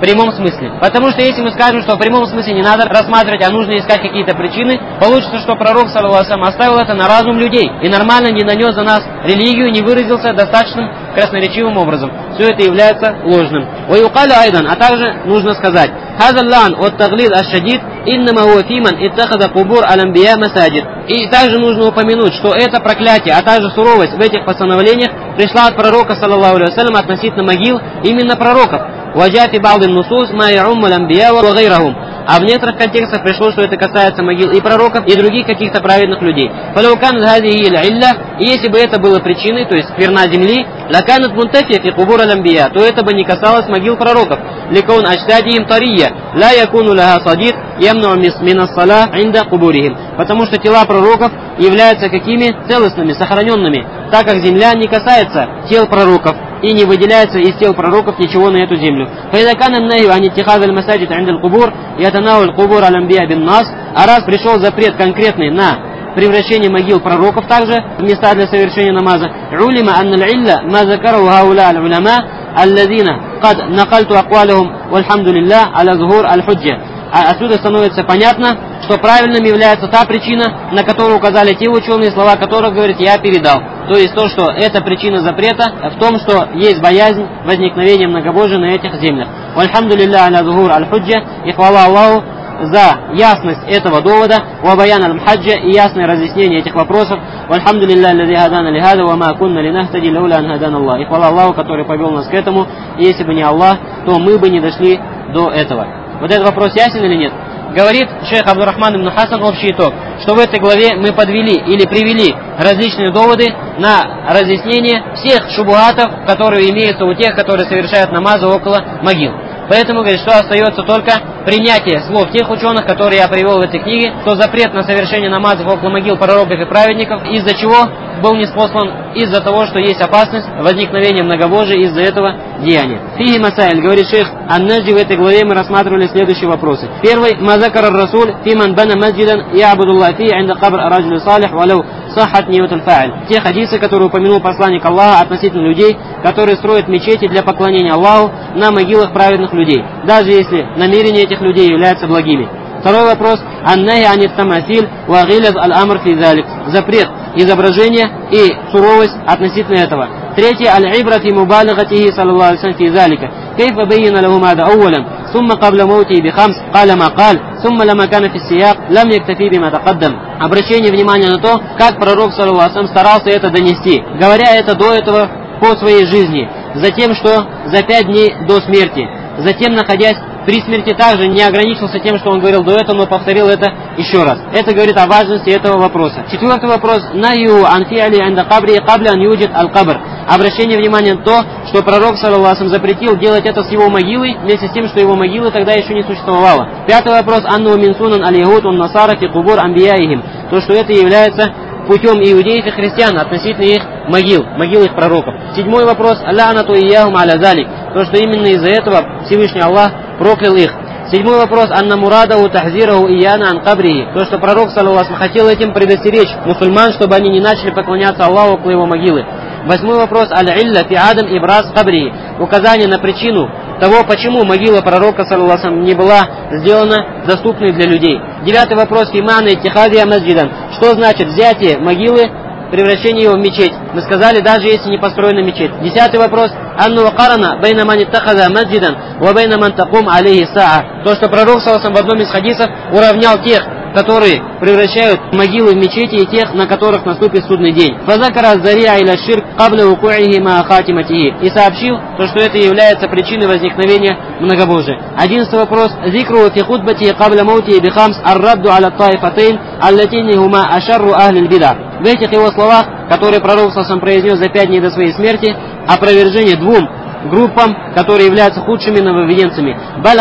прямом смысле. Потому что если мы скажем, что в прямом смысле не надо рассматривать, а нужно искать какие-то причины, получится, что пророк, саллаллаху алейхи ва саллям, оставил это на разум людей и нормально не нанес за нас религию, не выразился достаточным красноречивым образом. Все это является ложным. ويقال أيضا, а также нужно сказать: هذا اللعن والتغليظ الشديد إنما هو في من اتخذ قبور الأنبياء مساجد. И также нужно упомянуть, что это проклятие, а также суровость в этих постановлениях пришла от пророка, саллаллаху алейхи ва саллям, относительно могил именно пророков. وجاء في بعض النصوص ما يعم الأنبياء وغيرهم. А в некоторых контекстах пришло, что это касается могил и пророков, и других каких-то праведных людей. فلو كانت هذه العلة, и если бы это было причиной, то есть скверна земли, لكانت منتفية في قبور الأنبياء, то это бы не касалось могил пророков. لكون أجسادهم طرية لا يكون لها صديق يمنع من الصلاة عند قبورهم. Потому что тела пророков являются какими? Целостными, сохраненными, так как земля не касается тел пророков и не выделяется из тел пророков ничего на эту землю. فإذا كان النهي عن اتخاذ المساجد عند القبور يتناول قبور الأنبياء بالنص, а раз пришел запрет конкретный на превращение могил пророков также в места для совершения намаза, علم أن العلة ما ذكره هؤلاء العلماء الذين قد نقلت أقوالهم والحمد لله على ظهور الحجة. А отсюда становится понятно, что правильным является та причина, на которую указали те ученые, слова которых, говорит, я передал. То есть то, что эта причина запрета в том, что есть боязнь возникновения многобожия на этих землях. Вальхамду лилля аля зухур аль-худжа, и хвала Аллаху за ясность этого довода, вабаян аль-мхаджа, и ясное разъяснение этих вопросов. Вальхамду лилля аллади хадана лихада, ва ма кунна линахтади лауля ан хадан Аллах. И хвала Аллаху, который повел нас к этому, и если бы не Аллах, то мы бы не дошли до этого. Вот этот вопрос ясен или нет? Говорит шейх Абдурахман ибн Хасан общий итог, что в этой главе мы подвели или привели различные доводы на разъяснение всех шубуатов, которые имеются у тех, которые совершают намазы около могил. Поэтому, говорит, что остается только принятие слов тех ученых, которые я привел в этой книге, что запрет на совершение намазов около могил пророков и праведников, из-за чего был ниспослан, из-за того, что есть опасность возникновения многобожия из-за этого деяния. Фиги масайль, говорит шейх Ан-Наджи, в этой главе мы рассматривали следующие вопросы. Первый: мазакар ар-расуль фиман бана масджидан я'будуллах фи инда кабр раджули салих валау сахат ният аль-фа'иль. Те хадисы, которые упомянул посланник Аллаха относительно людей, которые строят мечети для поклонения Аллаху на могилах праведных людей, даже если намерения этих людей являются благими. Второй вопрос: аннахи анит тамасиль ва гилаз аль-амр фи залик. Запрет изображения и суровость относительно этого. Третий: аль-ибра фи мубалигатихи саллаллаху алейхи ва саллям фи залика. Кейфа байяна лахум ада ауалан, сумма кабла маути би хамс, каля ма каль, сумма лама кана фи сияк, лам яктафи бима тақаддам. Обращение внимания на то, как пророк саллаллаху алейхи ва саллям старался это донести, говоря это до этого по своей жизни, затем, что за пять дней до смерти, затем, находясь при смерти, также не ограничился тем, что он говорил до этого, но повторил это еще раз. Это говорит о важности этого вопроса. Четвертый вопрос: нахью ан фи'ли инда кабри кабля ан юджид аль-кабр. Обращение внимания на то, что пророк саллаллаху алейхи ва саллям запретил делать это с его могилой, вместе с тем, что его могилы тогда еще не существовало. Пятый вопрос: анну минсунан аль-яхуд ун насара фи кубур анбияихим. То, что это является путем иудеев и христиан относительно их могил, могил их пророков. Седьмой вопрос: ла'нату ияхум аля залик. То, что именно из-за этого Всевышний Аллах проклял их. Седьмой вопрос: анна мурадаху тахзираху ияна ан кабрихи. То, что пророк саллаллаху алейхи ва саллям хотел этим предостеречь мусульман, чтобы они не начали поклоняться Аллаху около его могилы. Восьмой вопрос: аль-илля фи адам ибраз кабрихи. Указание на причину того, почему могила пророка саллаллаху алейхи ва саллям не была сделана доступной для людей. Девятый вопрос: фимана иттихадия масджидан. Что значит взятие могилы, превращение его в мечеть? Мы сказали, даже если не построена мечеть. Десятый вопрос: анну вакарана байна ман иттахада масджидан ва байна ман такум алейхи саа. То, что пророк саллаллаху алейхи ва саллям в одном из хадисов уравнял тех, которые превращают могилы в мечети, и тех, на которых наступит судный день. Фазакара зария иля ширк кабля укуихи ма хатиматихи. И сообщил, то, что это является причиной возникновения многобожия. Одиннадцатый вопрос: зикру фи хутбати кабля маути бихамс ар-радду аля таифатейн аллатини хума ашарру ахлиль бида. В этих его словах, которые пророк саллаллаху алейхи ва саллям произнес за пять дней до своей смерти, опровержение двум группам, которые являются худшими нововведенцами.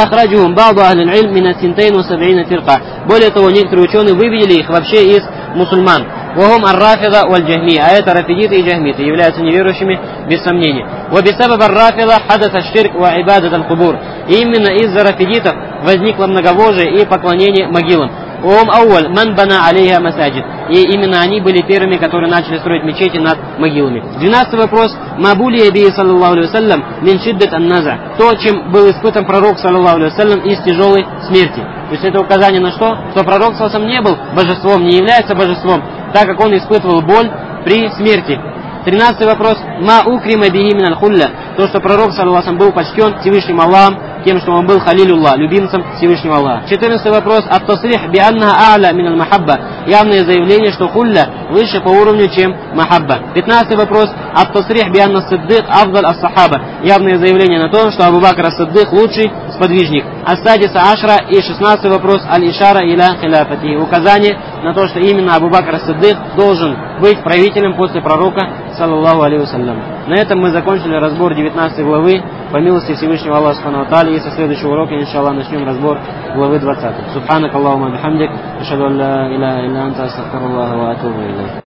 Более того, некоторые ученые вывели их вообще из мусульман. Вахум ар-рафида валь-джахми, а это рафидиты и джахмиты, являются неверующими без сомнения. Вабисабаб ар-рафида хадаса ширк ва ибадат аль-кубур. И именно из-за рафидитов возникло многобожие и поклонение могилам. Ом ауаль ман бана алейха масаджид. И именно они были первыми, которые начали строить мечети над могилами. Двенадцатый вопрос. Мабули аби саллаллаху алейхи вассалям мин шиддат ан-наза. То, чем был испытан пророк саллаллаху алейхи вассалям из тяжелой смерти. То есть это указание на что? Что пророк саллаллаху алейхи вассалям не был божеством, не является божеством, так как он испытывал боль при смерти. Тринадцатый вопрос. Ма укрима бихи мин аль-хулля. То, что пророк саллаллаху алейхи вассалям был почтен Всевышним Аллахом, тем, что он был халилюллах, любимцем Всевышнего Аллаха. Четырнадцатый вопрос. Ат-тасрих би аннаха а'ля мин аль-махабба. Явное заявление, что хулля выше по уровню, чем махабба. Пятнадцатый вопрос. Ат-тасрих би анна сиддик афдаль ас-сахаба. Явное заявление на то, что Абу Бакр ас-Сиддик лучший сподвижник. Ас-садиса ашра. И шестнадцатый вопрос. Аль-ишара иля хиляфати. Указание на то, что именно Абу Бакр ас-Сиддик должен быть правителем после пророка саллаллаху алейхи вассалям. На этом мы закончили разбор девятнадцатой главы. По милости Всевышнего Аллаха субхану ва тааля. И со следующего урока, иншаллах, начнем разбор главы двадцатой. Субханак Аллахума бихамдик. Ашхаду ан ла иляха илля анта астагфируллаха ва атубу илейх.